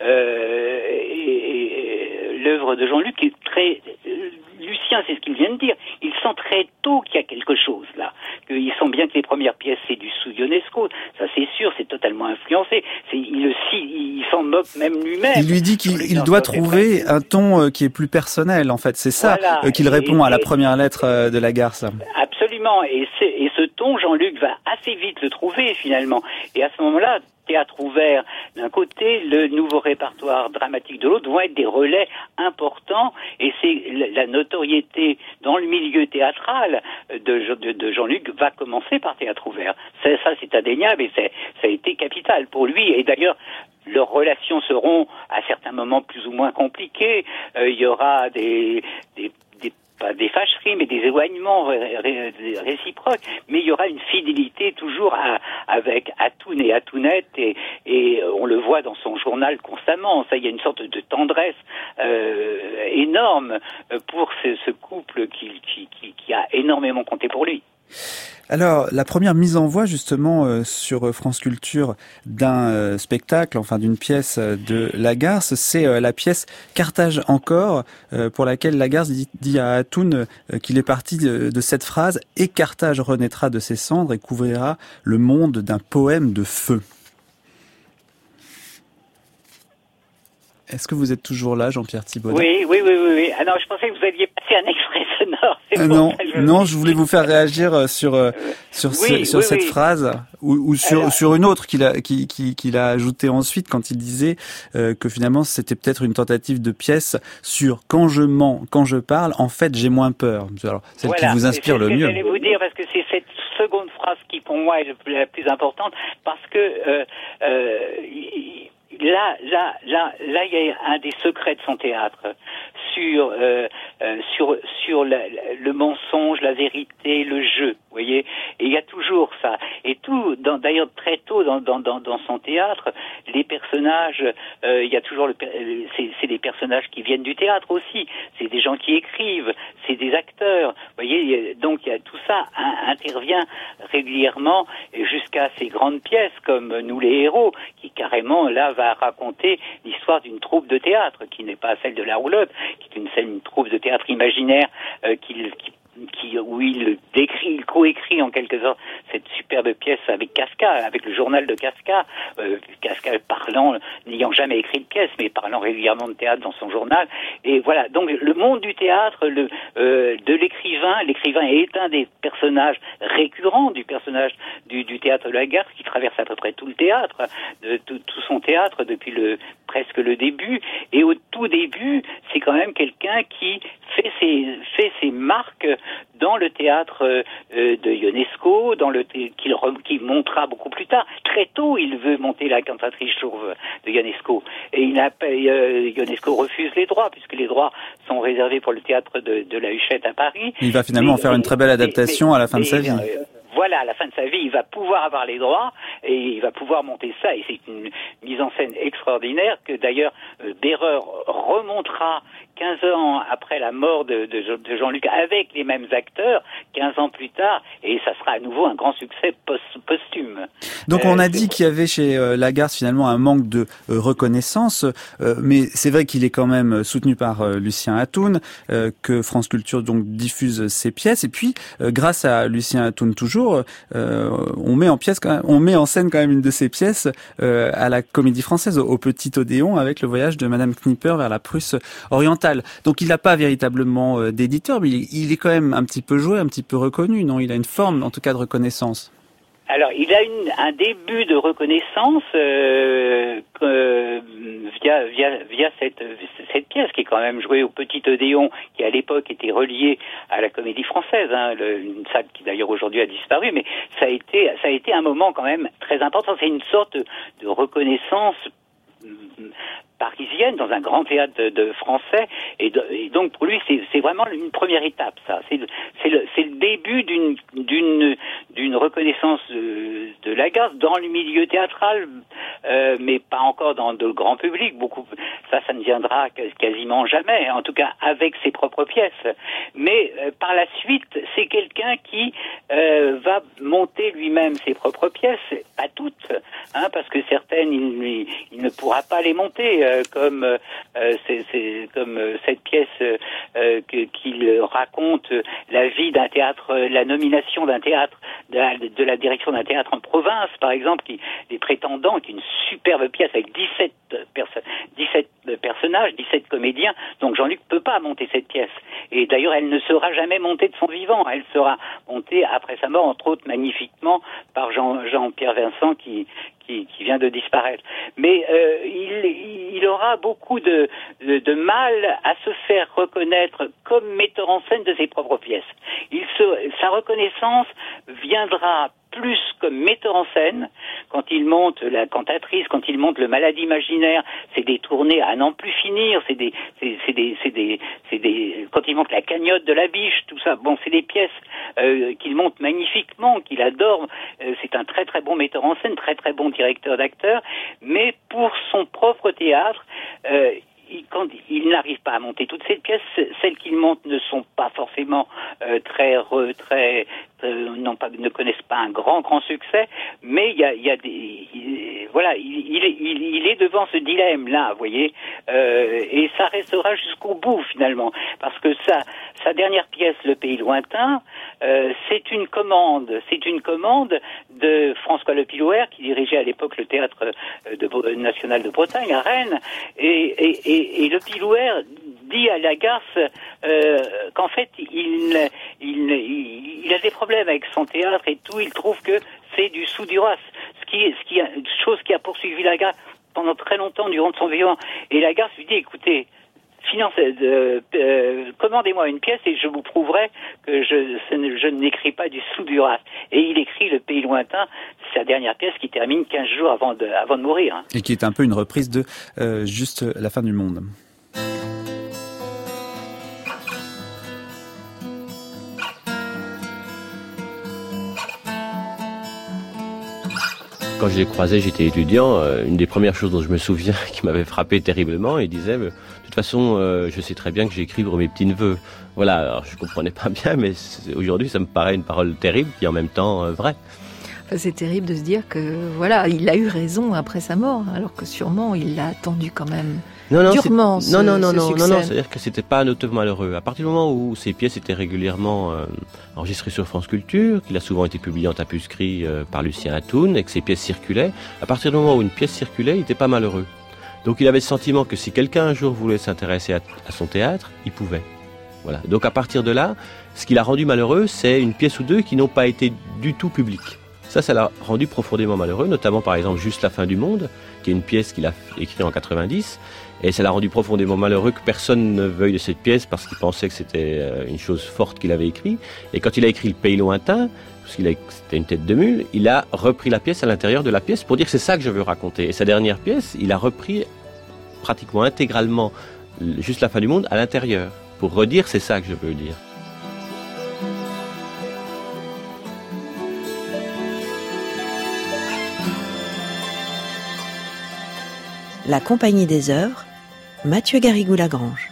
l'œuvre de Jean-Luc est très... Lucien, c'est ce qu'il vient de dire. Il sent très tôt qu'il y a quelque chose là. Il sent bien que les premières pièces, c'est du sous Ionesco. Ça, c'est sûr, c'est totalement influencé. Il s'en moque même lui-même. Il lui dit qu'il doit trouver un ton qui est plus personnel, en fait. C'est ça voilà, qu'il répond à la première lettre de Lagarce. Absolument. Et ce ton, Jean-Luc va assez vite le trouver, finalement. Et à ce moment-là, Théâtre Ouvert d'un côté, le nouveau répertoire dramatique de l'autre vont être des relais importants, et c'est la notoriété dans le milieu théâtral de Jean-Luc va commencer par Théâtre Ouvert. Ça c'est indéniable, et ça a été capital pour lui. Et d'ailleurs, leurs relations seront à certains moments plus ou moins compliquées. Il y aura des pas des fâcheries, mais des éloignements réciproques, mais il y aura une fidélité toujours avec Atoun et Atounette, et on le voit dans son journal constamment. Ça, il y a une sorte de tendresse énorme pour ce couple qui a énormément compté pour lui. Alors, la première mise en voie, justement, sur France Culture d'un spectacle, enfin d'une pièce de Lagarce, c'est la pièce Carthage encore, pour laquelle Lagarce dit à Atoun qu'il est parti de cette phrase « Et Carthage renaîtra de ses cendres et couvrira le monde d'un poème de feu ». Est-ce que vous êtes toujours là, Jean-Pierre Thibaudat ? Oui. Ah non, je pensais que vous alliez passer un extrait sonore. Non, je voulais vous faire réagir sur cette phrase ou sur une autre qu'il a ajoutée ensuite quand il disait que finalement c'était peut-être une tentative de pièce sur quand je mens, quand je parle, en fait j'ai moins peur. Alors celle qui vous inspire le mieux. J'allais vous dire parce que c'est cette seconde phrase qui pour moi est la plus importante parce que Là, il y a un des secrets de son théâtre sur le mensonge, la vérité, le jeu. Vous voyez, et il y a toujours ça. Et d'ailleurs très tôt dans son théâtre, les personnages, il y a toujours c'est des personnages qui viennent du théâtre aussi. C'est des gens qui écrivent, c'est des acteurs. Vous voyez, donc tout ça intervient régulièrement jusqu'à ces grandes pièces comme Nous les héros, qui carrément là va raconter l'histoire d'une troupe de théâtre qui n'est pas celle de la Roulotte, qui est une troupe de théâtre imaginaire où il coécrit en quelque sorte cette superbe pièce avec Kafka, avec le journal de Kafka, Kafka n'ayant jamais écrit de pièce, mais parlant régulièrement de théâtre dans son journal. Et voilà, donc le monde du théâtre, de l'écrivain est un des personnages récurrents du personnage du théâtre de Lagarce, qui traverse à peu près tout le théâtre, tout son théâtre depuis presque le début. Et au tout début, c'est quand même quelqu'un qui fait ses marques dans le théâtre de Ionesco, qu'il montera beaucoup plus tard. Très tôt, il veut monter la cantatrice chauve de Ionesco. Et Ionesco refuse les droits, puisque les droits sont réservés pour le théâtre de la Huchette à Paris. Il va finalement faire une très belle adaptation à la fin de sa vie. Voilà, à la fin de sa vie, il va pouvoir avoir les droits et il va pouvoir monter ça. Et c'est une mise en scène extraordinaire que d'ailleurs Berreur remontera 15 ans après la mort de Jean-Luc avec les mêmes acteurs, 15 ans plus tard, et ça sera à nouveau un grand succès posthume. Donc on a dit qu'il y avait chez Lagarce finalement un manque de reconnaissance, mais c'est vrai qu'il est quand même soutenu par Lucien Atoun, que France Culture donc diffuse ses pièces, et puis grâce à Lucien Atoun toujours, on met en scène quand même une de ses pièces à la Comédie Française, au Petit Odéon, avec le voyage de Madame Knipper vers la Prusse orientale. Donc il n'a pas véritablement d'éditeur, mais il est quand même un petit peu joué, un petit peu reconnu, non ? Il a une forme, en tout cas, de reconnaissance. Alors, il a un début de reconnaissance via cette pièce qui est quand même jouée au Petit Odéon, qui à l'époque était reliée à la Comédie Française, une salle qui d'ailleurs aujourd'hui a disparu, mais ça a été un moment quand même très important. C'est une sorte de reconnaissance parisienne dans un grand théâtre de français, et donc pour lui c'est vraiment une première étape, ça c'est le début d'une reconnaissance de Lagarce dans le milieu théâtral, mais pas encore dans le grand public. Ça ne viendra quasiment jamais, en tout cas avec ses propres pièces, mais par la suite c'est quelqu'un qui va monter lui-même ses propres pièces, pas toutes, parce que certaines il ne pourra pas les monter, comme cette pièce qu'il raconte la vie d'un théâtre, la nomination d'un théâtre, de la direction d'un théâtre en province, par exemple, Les Prétendants, qui est une superbe pièce avec 17 personnages, 17 comédiens. Donc Jean-Luc peut pas monter cette pièce. Et d'ailleurs, elle ne sera jamais montée de son vivant. Elle sera montée après sa mort, entre autres magnifiquement, par Jean-Pierre Vincent, qui vient de disparaître. Mais il aura beaucoup de mal à se faire reconnaître comme metteur en scène de ses propres pièces. Sa reconnaissance viendra plus comme metteur en scène quand il monte la cantatrice, quand il monte le malade imaginaire, c'est des tournées à n'en plus finir, quand il monte la cagnotte de la biche, tout ça, bon, c'est des pièces qu'il monte magnifiquement, qu'il adore. C'est un très très bon metteur en scène, très très bon directeur d'acteurs, mais pour son propre théâtre, quand il n'arrive pas à monter toutes ces pièces, celles qu'il monte ne sont pas forcément ne connaissent pas un grand succès, mais il y a des, voilà, il est devant ce dilemme là, vous voyez, et ça restera jusqu'au bout finalement, parce que sa dernière pièce, Le Pays lointain, c'est une commande de François Le Pilouer, qui dirigeait à l'époque le théâtre national de Bretagne à Rennes, et Le Pilouer dit à Lagarce qu'en fait il a des problèmes avec son théâtre et tout. Il trouve que c'est du sous-du-ras, chose qui a poursuivi Lagarce pendant très longtemps durant son vivant. Et Lagarce lui dit, écoutez, commandez-moi une pièce et je vous prouverai que je n'écris pas du sous-du-ras. Et il écrit Le Pays lointain, sa dernière pièce qui termine 15 jours avant de mourir. Hein. Et qui est un peu une reprise de Juste la fin du monde. Quand je l'ai croisé, j'étais étudiant. Une des premières choses dont je me souviens qui m'avait frappé terriblement, il disait de toute façon, je sais très bien que j'écris pour mes petits-neveux. Voilà, alors je comprenais pas bien, mais aujourd'hui, ça me paraît une parole terrible, puis en même temps vraie. Enfin, c'est terrible de se dire que, voilà, il a eu raison après sa mort, alors que sûrement, il l'a attendu quand même durement, ce succès. C'est-à-dire que c'était pas un auteur malheureux. À partir du moment où ses pièces étaient régulièrement enregistrées sur France Culture, qu'il a souvent été publié en tapuscrit par Lucien Atoun, et que ses pièces circulaient, à partir du moment où une pièce circulait, il n'était pas malheureux. Donc il avait le sentiment que si quelqu'un un jour voulait s'intéresser à son théâtre, il pouvait. Voilà. Donc à partir de là, ce qui l'a rendu malheureux, c'est une pièce ou deux qui n'ont pas été du tout publiques. Ça l'a rendu profondément malheureux, notamment par exemple Juste la fin du monde, qui est une pièce qu'il a écrite en 90, et ça l'a rendu profondément malheureux que personne ne veuille de cette pièce parce qu'il pensait que c'était une chose forte qu'il avait écrite. Et quand il a écrit Le Pays lointain, parce qu'il c'était une tête de mule, il a repris la pièce à l'intérieur de la pièce pour dire c'est ça que je veux raconter. Et sa dernière pièce, il a repris pratiquement intégralement Juste la fin du monde à l'intérieur, pour redire c'est ça que je veux dire. La Compagnie des Heures, Mathieu Garrigou-Lagrange.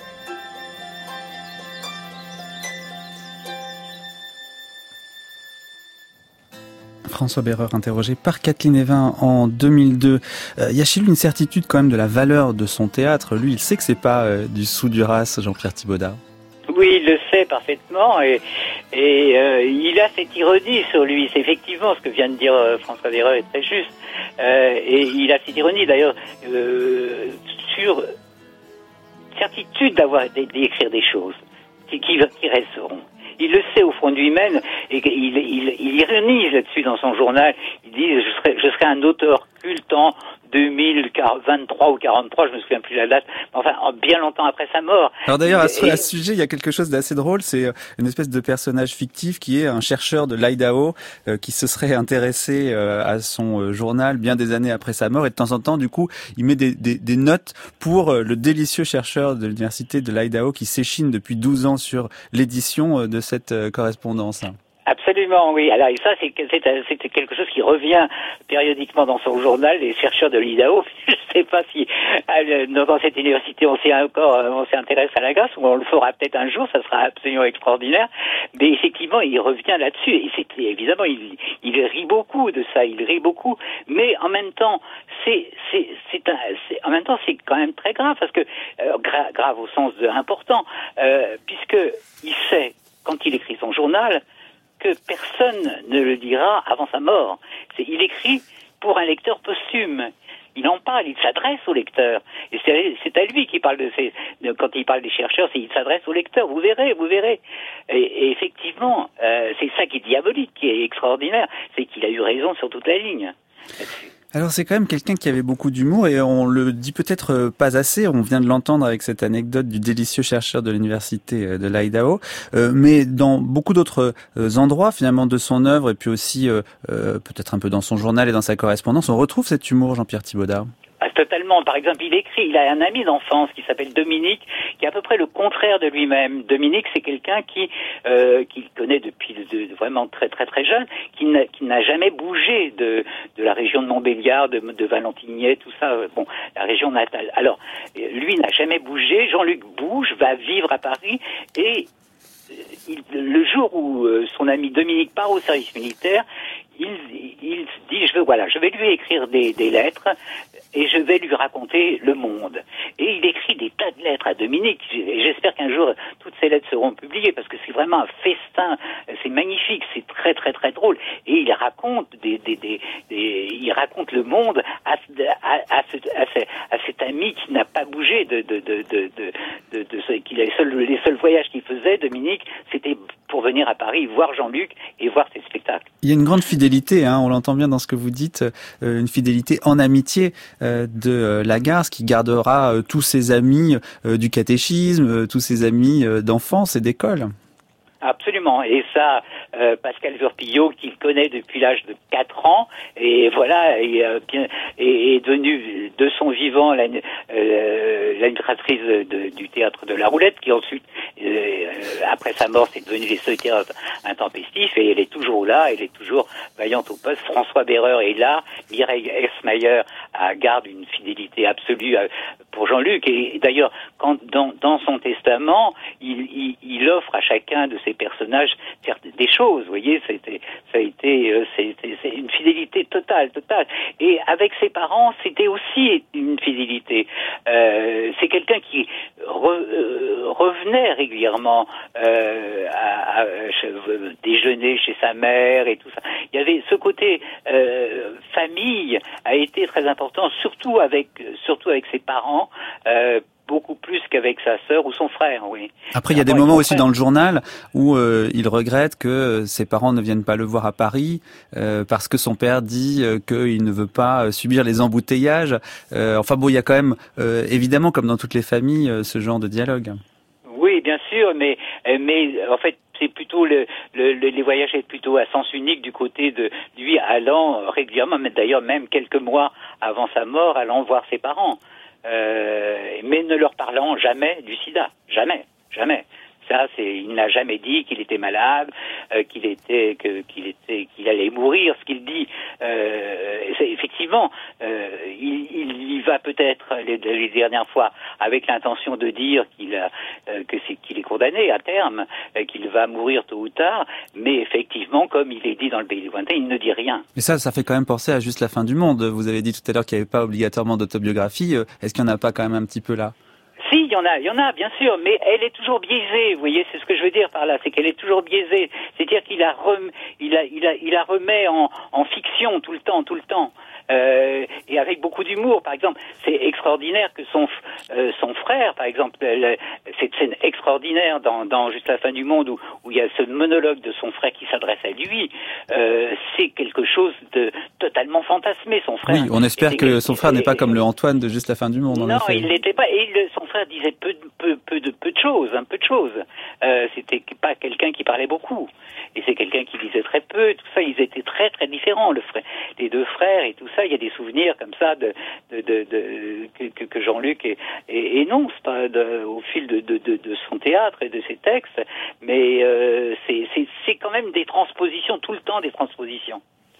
François Béreur, interrogé par Kathleen Evin en 2002. Y a chez lui une certitude quand même de la valeur de son théâtre. Lui, il sait que c'est pas du sous-du-ras, Jean-Pierre Thibaudat. Oui, il le sait parfaitement et il a cette ironie sur lui. C'est effectivement ce que vient de dire François Béreur est très juste. Et il a cette ironie d'ailleurs sur certitude d'écrire des choses qui resteront. Il le sait au fond de lui-même et il ironise là-dessus dans son journal. Il dit je serai un auteur cultant 2023 ou 43, je me souviens plus la date, enfin bien longtemps après sa mort. Alors d'ailleurs à ce sujet, il y a quelque chose d'assez drôle, c'est une espèce de personnage fictif qui est un chercheur de l'Idaho qui se serait intéressé à son journal bien des années après sa mort, et de temps en temps du coup il met des notes pour le délicieux chercheur de l'université de l'Idaho qui s'échine depuis 12 ans sur l'édition de cette correspondance. Absolument, oui. Alors, et ça, c'est quelque chose qui revient périodiquement dans son journal, les chercheurs de l'Idaho. Je ne sais pas si dans cette université on s'y intéresse à Lagarce, ou on le fera peut-être un jour, ça sera absolument extraordinaire. Mais effectivement, il revient là-dessus. Et évidemment, il rit beaucoup de ça, il rit beaucoup. Mais en même temps, c'est quand même très grave, parce que grave au sens de important, puisque il sait quand il écrit son journal que personne ne le dira avant sa mort. Il écrit pour un lecteur posthume. Il en parle, il s'adresse au lecteur. Et c'est à lui qu'il parle quand il parle des chercheurs, il s'adresse au lecteur. Vous verrez. Et effectivement, c'est ça qui est diabolique, qui est extraordinaire. C'est qu'il a eu raison sur toute la ligne là-dessus. Alors c'est quand même quelqu'un qui avait beaucoup d'humour et on le dit peut-être pas assez, on vient de l'entendre avec cette anecdote du délicieux chercheur de l'université de l'Idaho, mais dans beaucoup d'autres endroits finalement de son œuvre et puis aussi peut-être un peu dans son journal et dans sa correspondance, on retrouve cet humour, Jean-Pierre Thibaudat. Ah, totalement. Par exemple, il a un ami d'enfance qui s'appelle Dominique, qui est à peu près le contraire de lui-même. Dominique, c'est quelqu'un qu'il connaît depuis vraiment très très très jeune, qui n'a jamais bougé de la région de Montbéliard, de Valentigney, tout ça, la région natale. Alors, lui n'a jamais bougé. Jean-Luc bouge, va vivre à Paris et le jour où son ami Dominique part au service militaire, il se dit je vais lui écrire des lettres et je vais lui raconter le monde. Et il écrit des tas de lettres à Dominique. Et j'espère qu'un jour toutes ces lettres seront publiées parce que c'est vraiment un festin. C'est magnifique, c'est très très très drôle. Et il raconte il raconte le monde à cet ami qui n'a pas bougé les seuls voyages qu'il faisait, Dominique, c'était pour venir à Paris voir Jean-Luc et voir ses spectacles. Il y a une grande fidélité, on l'entend bien dans ce que vous dites, une fidélité en amitié de Lagarce qui gardera tous ses amis du catéchisme, tous ses amis d'enfance et d'école. Absolument. Et ça, Pascal Verpillot, qu'il connaît depuis l'âge de 4 ans, et voilà, est devenue de son vivant l'animatrice du théâtre de la Roulette, qui ensuite, après sa mort, c'est devenu les Solitaires Intempestifs, et elle est toujours là, elle est toujours vaillante au poste. François Berreur est là, Mireille Esmayer garde une fidélité absolue pour Jean-Luc, et d'ailleurs, quand dans son testament, il offre à chacun de ses personnages des choses, vous voyez, c'est une fidélité totale. Et avec ses parents, c'était aussi une fidélité. C'est quelqu'un qui revenait régulièrement à déjeuner chez sa mère et tout ça. Il y avait ce côté famille a été très important, surtout avec ses parents. Beaucoup plus qu'avec sa sœur ou son frère, oui. Après, il y a des moments aussi dans le journal où il regrette que ses parents ne viennent pas le voir à Paris parce que son père dit qu'il ne veut pas subir les embouteillages. Il y a quand même, évidemment, comme dans toutes les familles, ce genre de dialogue. Oui, bien sûr, mais en fait, c'est plutôt les voyages étaient plutôt à sens unique du côté de lui allant régulièrement, mais d'ailleurs même quelques mois avant sa mort, allant voir ses parents. Mais ne leur parlant jamais du sida, jamais. Ça, il n'a jamais dit qu'il était malade, qu'il allait mourir. Ce qu'il dit, effectivement, il y va peut-être les dernières fois avec l'intention de dire qu'il est condamné à terme, qu'il va mourir tôt ou tard. Mais effectivement, comme il est dit dans le Pays lointain, il ne dit rien. Mais ça fait quand même penser à Juste la fin du monde. Vous avez dit tout à l'heure qu'il n'y avait pas obligatoirement d'autobiographie. Est-ce qu'il n'y en a pas quand même un petit peu là? Si, il y en a, bien sûr, mais elle est toujours biaisée. Vous voyez, c'est ce que je veux dire par là, c'est qu'elle est toujours biaisée. C'est-à-dire qu'il la remet en fiction tout le temps. Et avec beaucoup d'humour. Par exemple, c'est extraordinaire que son frère, par exemple, cette scène extraordinaire dans Juste la fin du monde où il y a ce monologue de son frère qui s'adresse à lui, c'est quelque chose de totalement fantasmé, son frère. Oui, on espère que son frère n'est pas comme le Antoine de Juste la fin du monde. Non, il l'était pas. Et son frère disait peu de choses. C'était pas quelqu'un qui parlait beaucoup. Et c'est quelqu'un qui lisait très peu. Tout ça, ils étaient très très différents, les deux frères et tout ça. Il y a des souvenirs comme ça que Jean-Luc énonce au fil de son théâtre et de ses textes. Mais c'est quand même des transpositions, tout le temps des transpositions.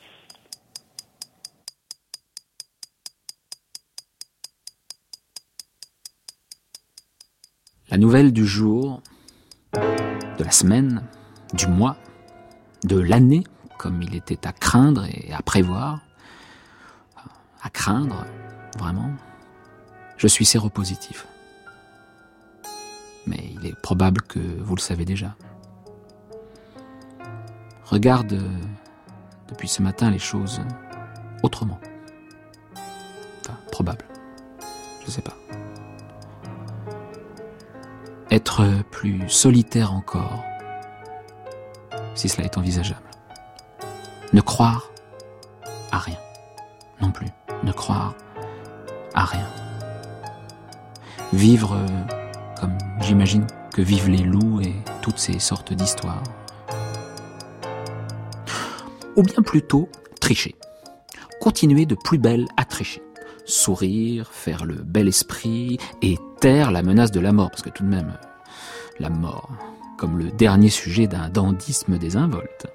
La nouvelle du jour, de la semaine, du mois, de l'année, comme il était à craindre et à prévoir. À craindre, vraiment. Je suis séropositif. Mais il est probable que vous le savez déjà. Regarde depuis ce matin les choses autrement. Enfin, probable. Je sais pas. Être plus solitaire encore, si cela est envisageable. Ne croire à rien, non plus. ne croire à rien. Vivre comme j'imagine que vivent les loups et toutes ces sortes d'histoires. Ou bien plutôt tricher. Continuer de plus belle à tricher. Sourire, faire le bel esprit et taire la menace de la mort, parce que tout de même, la mort, comme le dernier sujet d'un dandysme désinvolte.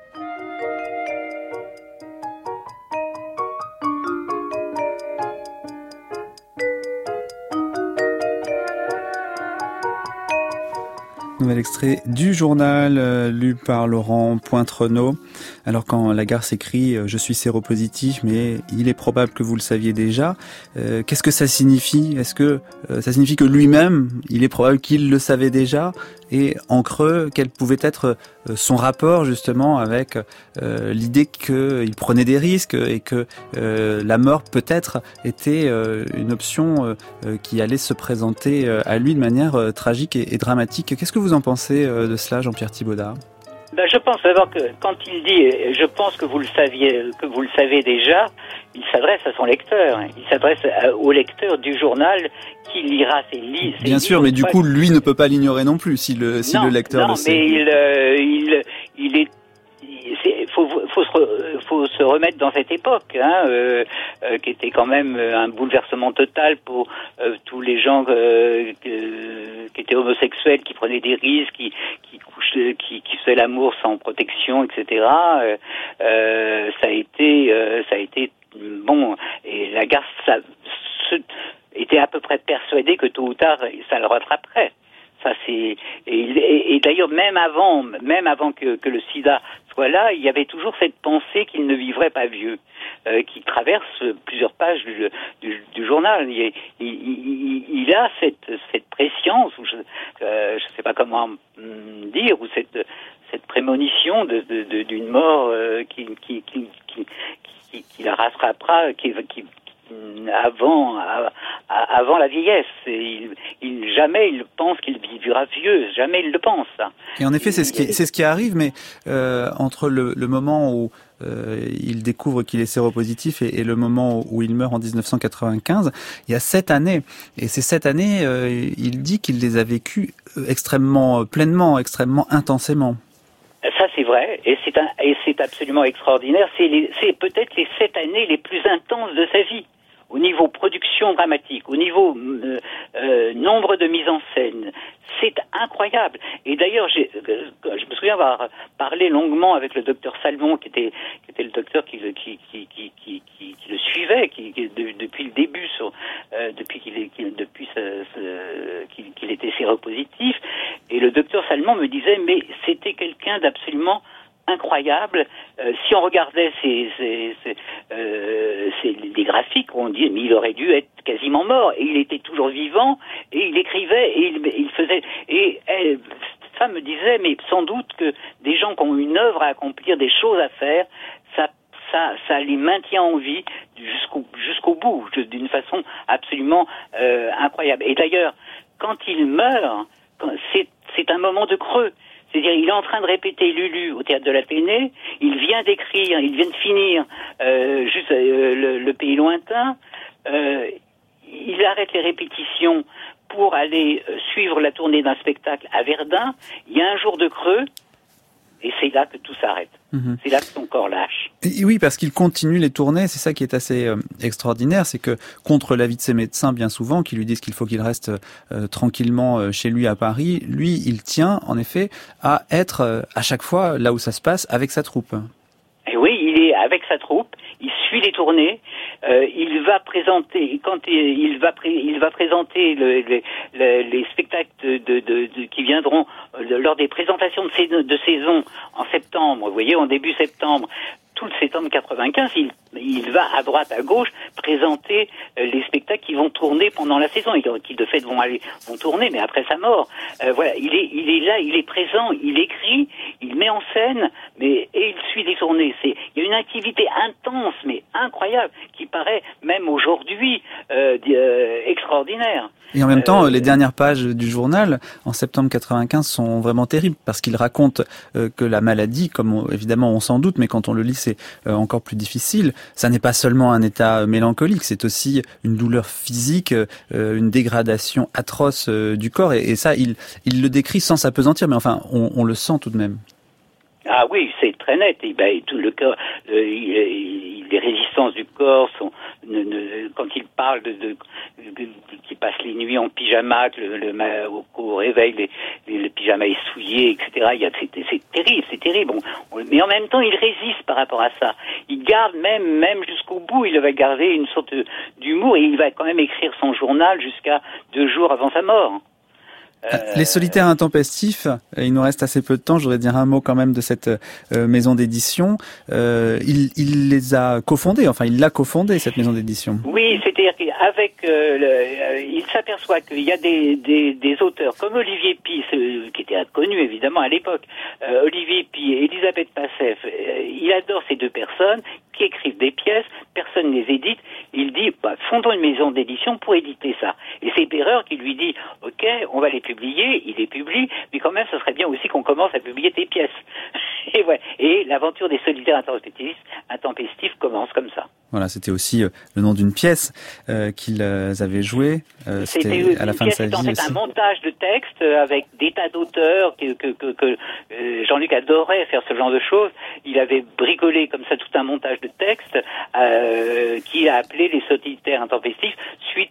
Nouvel extrait du journal lu par Laurent Pointrenaud. Alors quand Lagarce écrit « Je suis séropositif, mais il est probable que vous le saviez déjà », qu'est-ce que ça signifie ? Est-ce que ça signifie que lui-même, il est probable qu'il le savait déjà ? Et en creux, quel pouvait être son rapport justement avec l'idée qu'il prenait des risques et que la mort peut-être était une option qui allait se présenter à lui de manière tragique et dramatique. Qu'est-ce que vous en pensez de cela, Jean-Pierre Thibaudat ? Je pense d'abord que quand il dit « je pense que vous le savez déjà », il s'adresse à son lecteur. Il s'adresse au lecteur du journal qui lira ses livres. Bien sûr, mais du coup, lui ne peut pas l'ignorer non plus si le lecteur le sait. Non, mais il est... Faut se remettre dans cette époque, qui était quand même un bouleversement total pour tous les gens qui étaient homosexuels, qui prenaient des risques, qui faisaient l'amour sans protection, etc. Ça a été bon. Et Lagarce était à peu près persuadé que tôt ou tard, ça le rattraperait. Ça et d'ailleurs même avant que le sida soit là, il y avait toujours cette pensée qu'il ne vivrait pas vieux, qui traverse plusieurs pages du journal. Il a cette préscience, ou je sais pas comment dire, ou cette prémonition d'une mort qui la rattrapera, qui avant la vieillesse. Jamais il pense qu'il vivra vieux, jamais il le pense. Et en effet, c'est ce qui arrive, mais entre le moment où il découvre qu'il est séropositif et le moment où il meurt en 1995, il y a 7 années. Et ces 7 années, il dit qu'il les a vécues extrêmement pleinement, extrêmement intensément. Ça, c'est vrai, et c'est absolument extraordinaire. C'est peut-être les 7 années les plus intenses de sa vie, au niveau production dramatique, au niveau nombre de mises en scène. C'est incroyable. Et d'ailleurs, je me souviens avoir parlé longuement avec le docteur Salmon, qui était le docteur qui le suivait, depuis le début, depuis qu'il était séropositif. Et le docteur Salmon me disait, mais c'était quelqu'un d'absolument incroyable. Si on regardait les graphiques, on dit mais il aurait dû être quasiment mort, et il était toujours vivant, et il écrivait, et il faisait, et ça me disait, mais sans doute que des gens qui ont une œuvre à accomplir, des choses à faire, ça les maintient en vie jusqu'au bout, d'une façon absolument incroyable. Et d'ailleurs, quand il meurt, c'est un moment de creux. C'est-à-dire, il est en train de répéter Lulu au théâtre de l'Athénée, il vient de finir juste le pays lointain, il arrête les répétitions pour aller suivre la tournée d'un spectacle à Verdun, il y a un jour de creux, et c'est là que tout s'arrête. C'est là que son corps lâche. Et oui, parce qu'il continue les tournées, c'est ça qui est assez extraordinaire, c'est que contre l'avis de ses médecins bien souvent, qui lui disent qu'il faut qu'il reste tranquillement chez lui à Paris, lui, il tient en effet à être à chaque fois là où ça se passe avec sa troupe. Et oui, il est avec sa troupe, il suit les tournées, il va présenter les spectacles qui viendront lors des présentations de saison en septembre. Vous voyez, en début septembre, tout le septembre 95, il va à droite, à gauche présenter les spectacles qui vont tourner pendant la saison et qui de fait vont tourner, mais après sa mort. Voilà, il est là, il est présent, il écrit, il met en scène, et il suit les tournées. Il y a une activité intense, mais incroyable, qui paraît même aujourd'hui extraordinaire. Et en même temps, les dernières pages du journal, en septembre 95, sont vraiment terribles, parce qu'il raconte que la maladie, évidemment on s'en doute, mais quand on le lit, c'est encore plus difficile. Ça n'est pas seulement un état mélancolique, c'est aussi une douleur physique, une dégradation atroce du corps, et ça, il le décrit sans s'apesantir, mais enfin, on le sent tout de même. Ah oui, c'est très net. Tout le corps, les résistances du corps sont. Quand il parle qu'il passe les nuits en pyjama, au réveil, le pyjama est souillé, etc. C'est terrible. Mais en même temps, il résiste par rapport à ça. Il garde même jusqu'au bout, il va garder une sorte d'humour et il va quand même écrire son journal jusqu'à 2 jours avant sa mort. Les solitaires intempestifs, il nous reste assez peu de temps, je voudrais dire un mot quand même de cette maison d'édition. Il les a cofondés, il l'a cofondée, cette maison d'édition. Oui, c'est-à-dire qu'avec il s'aperçoit qu'il y a des auteurs comme Olivier Py, qui était inconnu évidemment à l'époque, Olivier Py et Elisabeth Passef, il adore ces 2 personnes qui écrivent des pièces, personne ne les édite, il dit fondons une maison d'édition pour éditer ça. Et c'est Perreur qui lui dit ok, on va les publier, il les publie, mais quand même ce serait bien aussi qu'on commence à publier tes pièces. Et ouais, et l'aventure des solitaires intempestifs commence comme ça. Voilà, c'était aussi le nom d'une pièce qu'ils avaient jouée. C'était à la fin de sa vie aussi. C'était un montage de textes avec des tas d'auteurs que Jean-Luc adorait faire ce genre de choses. Il avait bricolé comme ça tout un montage de textes qu'il a appelé les solitaires intempestifs suite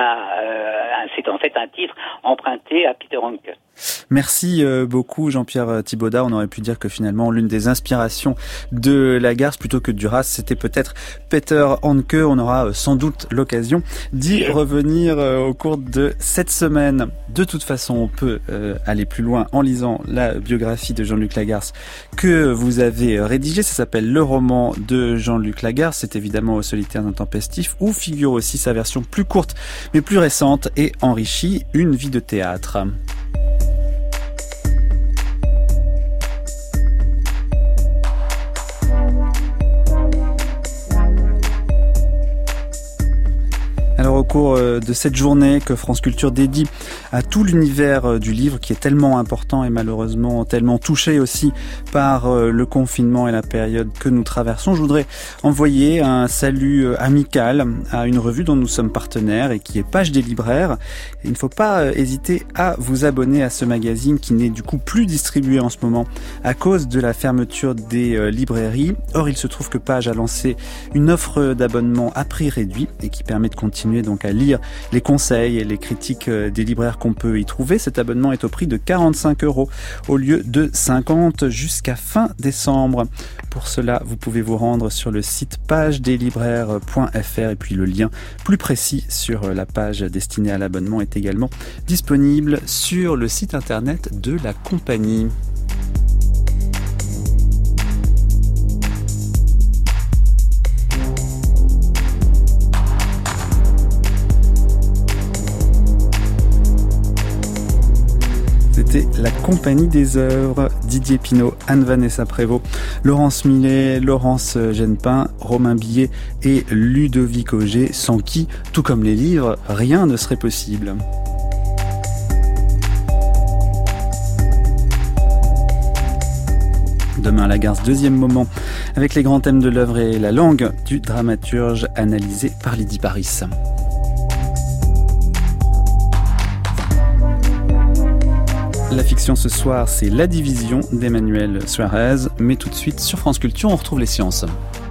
à c'est en fait un titre emprunté à Peter Handke. Merci beaucoup Jean-Pierre Thibaudat. On aurait pu dire que finalement l'une des inspirations de Lagarce plutôt que de Duras, c'était peut-être Peter Handke. On aura sans doute l'occasion d'y revenir au cours de cette semaine. De toute façon, on peut aller plus loin en lisant la biographie de Jean-Luc Lagarce que vous avez rédigée. Ça s'appelle Le roman de Jean-Luc Lagarce. C'est évidemment aux solitaires intempestifs où figure aussi sa version plus courte mais plus récente et enrichie, Une vie de théâtre. Alors au cours de cette journée que France Culture dédie à tout l'univers du livre qui est tellement important et malheureusement tellement touché aussi par le confinement et la période que nous traversons, je voudrais envoyer un salut amical à une revue dont nous sommes partenaires et qui est Page des libraires. Et il ne faut pas hésiter à vous abonner à ce magazine qui n'est du coup plus distribué en ce moment à cause de la fermeture des librairies. Or il se trouve que Page a lancé une offre d'abonnement à prix réduit et qui permet de continuer donc à lire les conseils et les critiques des libraires qu'on peut y trouver. Cet abonnement est au prix de 45 € au lieu de 50 jusqu'à fin décembre. Pour cela, vous pouvez vous rendre sur le site pageDeslibraires.fr et puis le lien plus précis sur la page destinée à l'abonnement est également disponible sur le site internet de la compagnie. C'était la Compagnie des œuvres, Didier Pinault, Anne-Vanessa Prévost, Laurence Millet, Laurence Genepin, Romain Billet et Ludovic Auger, sans qui, tout comme les livres, rien ne serait possible. Demain, Lagarce, deuxième moment, avec les grands thèmes de l'œuvre et la langue du dramaturge analysé par Lydie Paris. La fiction ce soir, c'est La Division d'Emmanuel Suarez. Mais tout de suite, sur France Culture, on retrouve les sciences.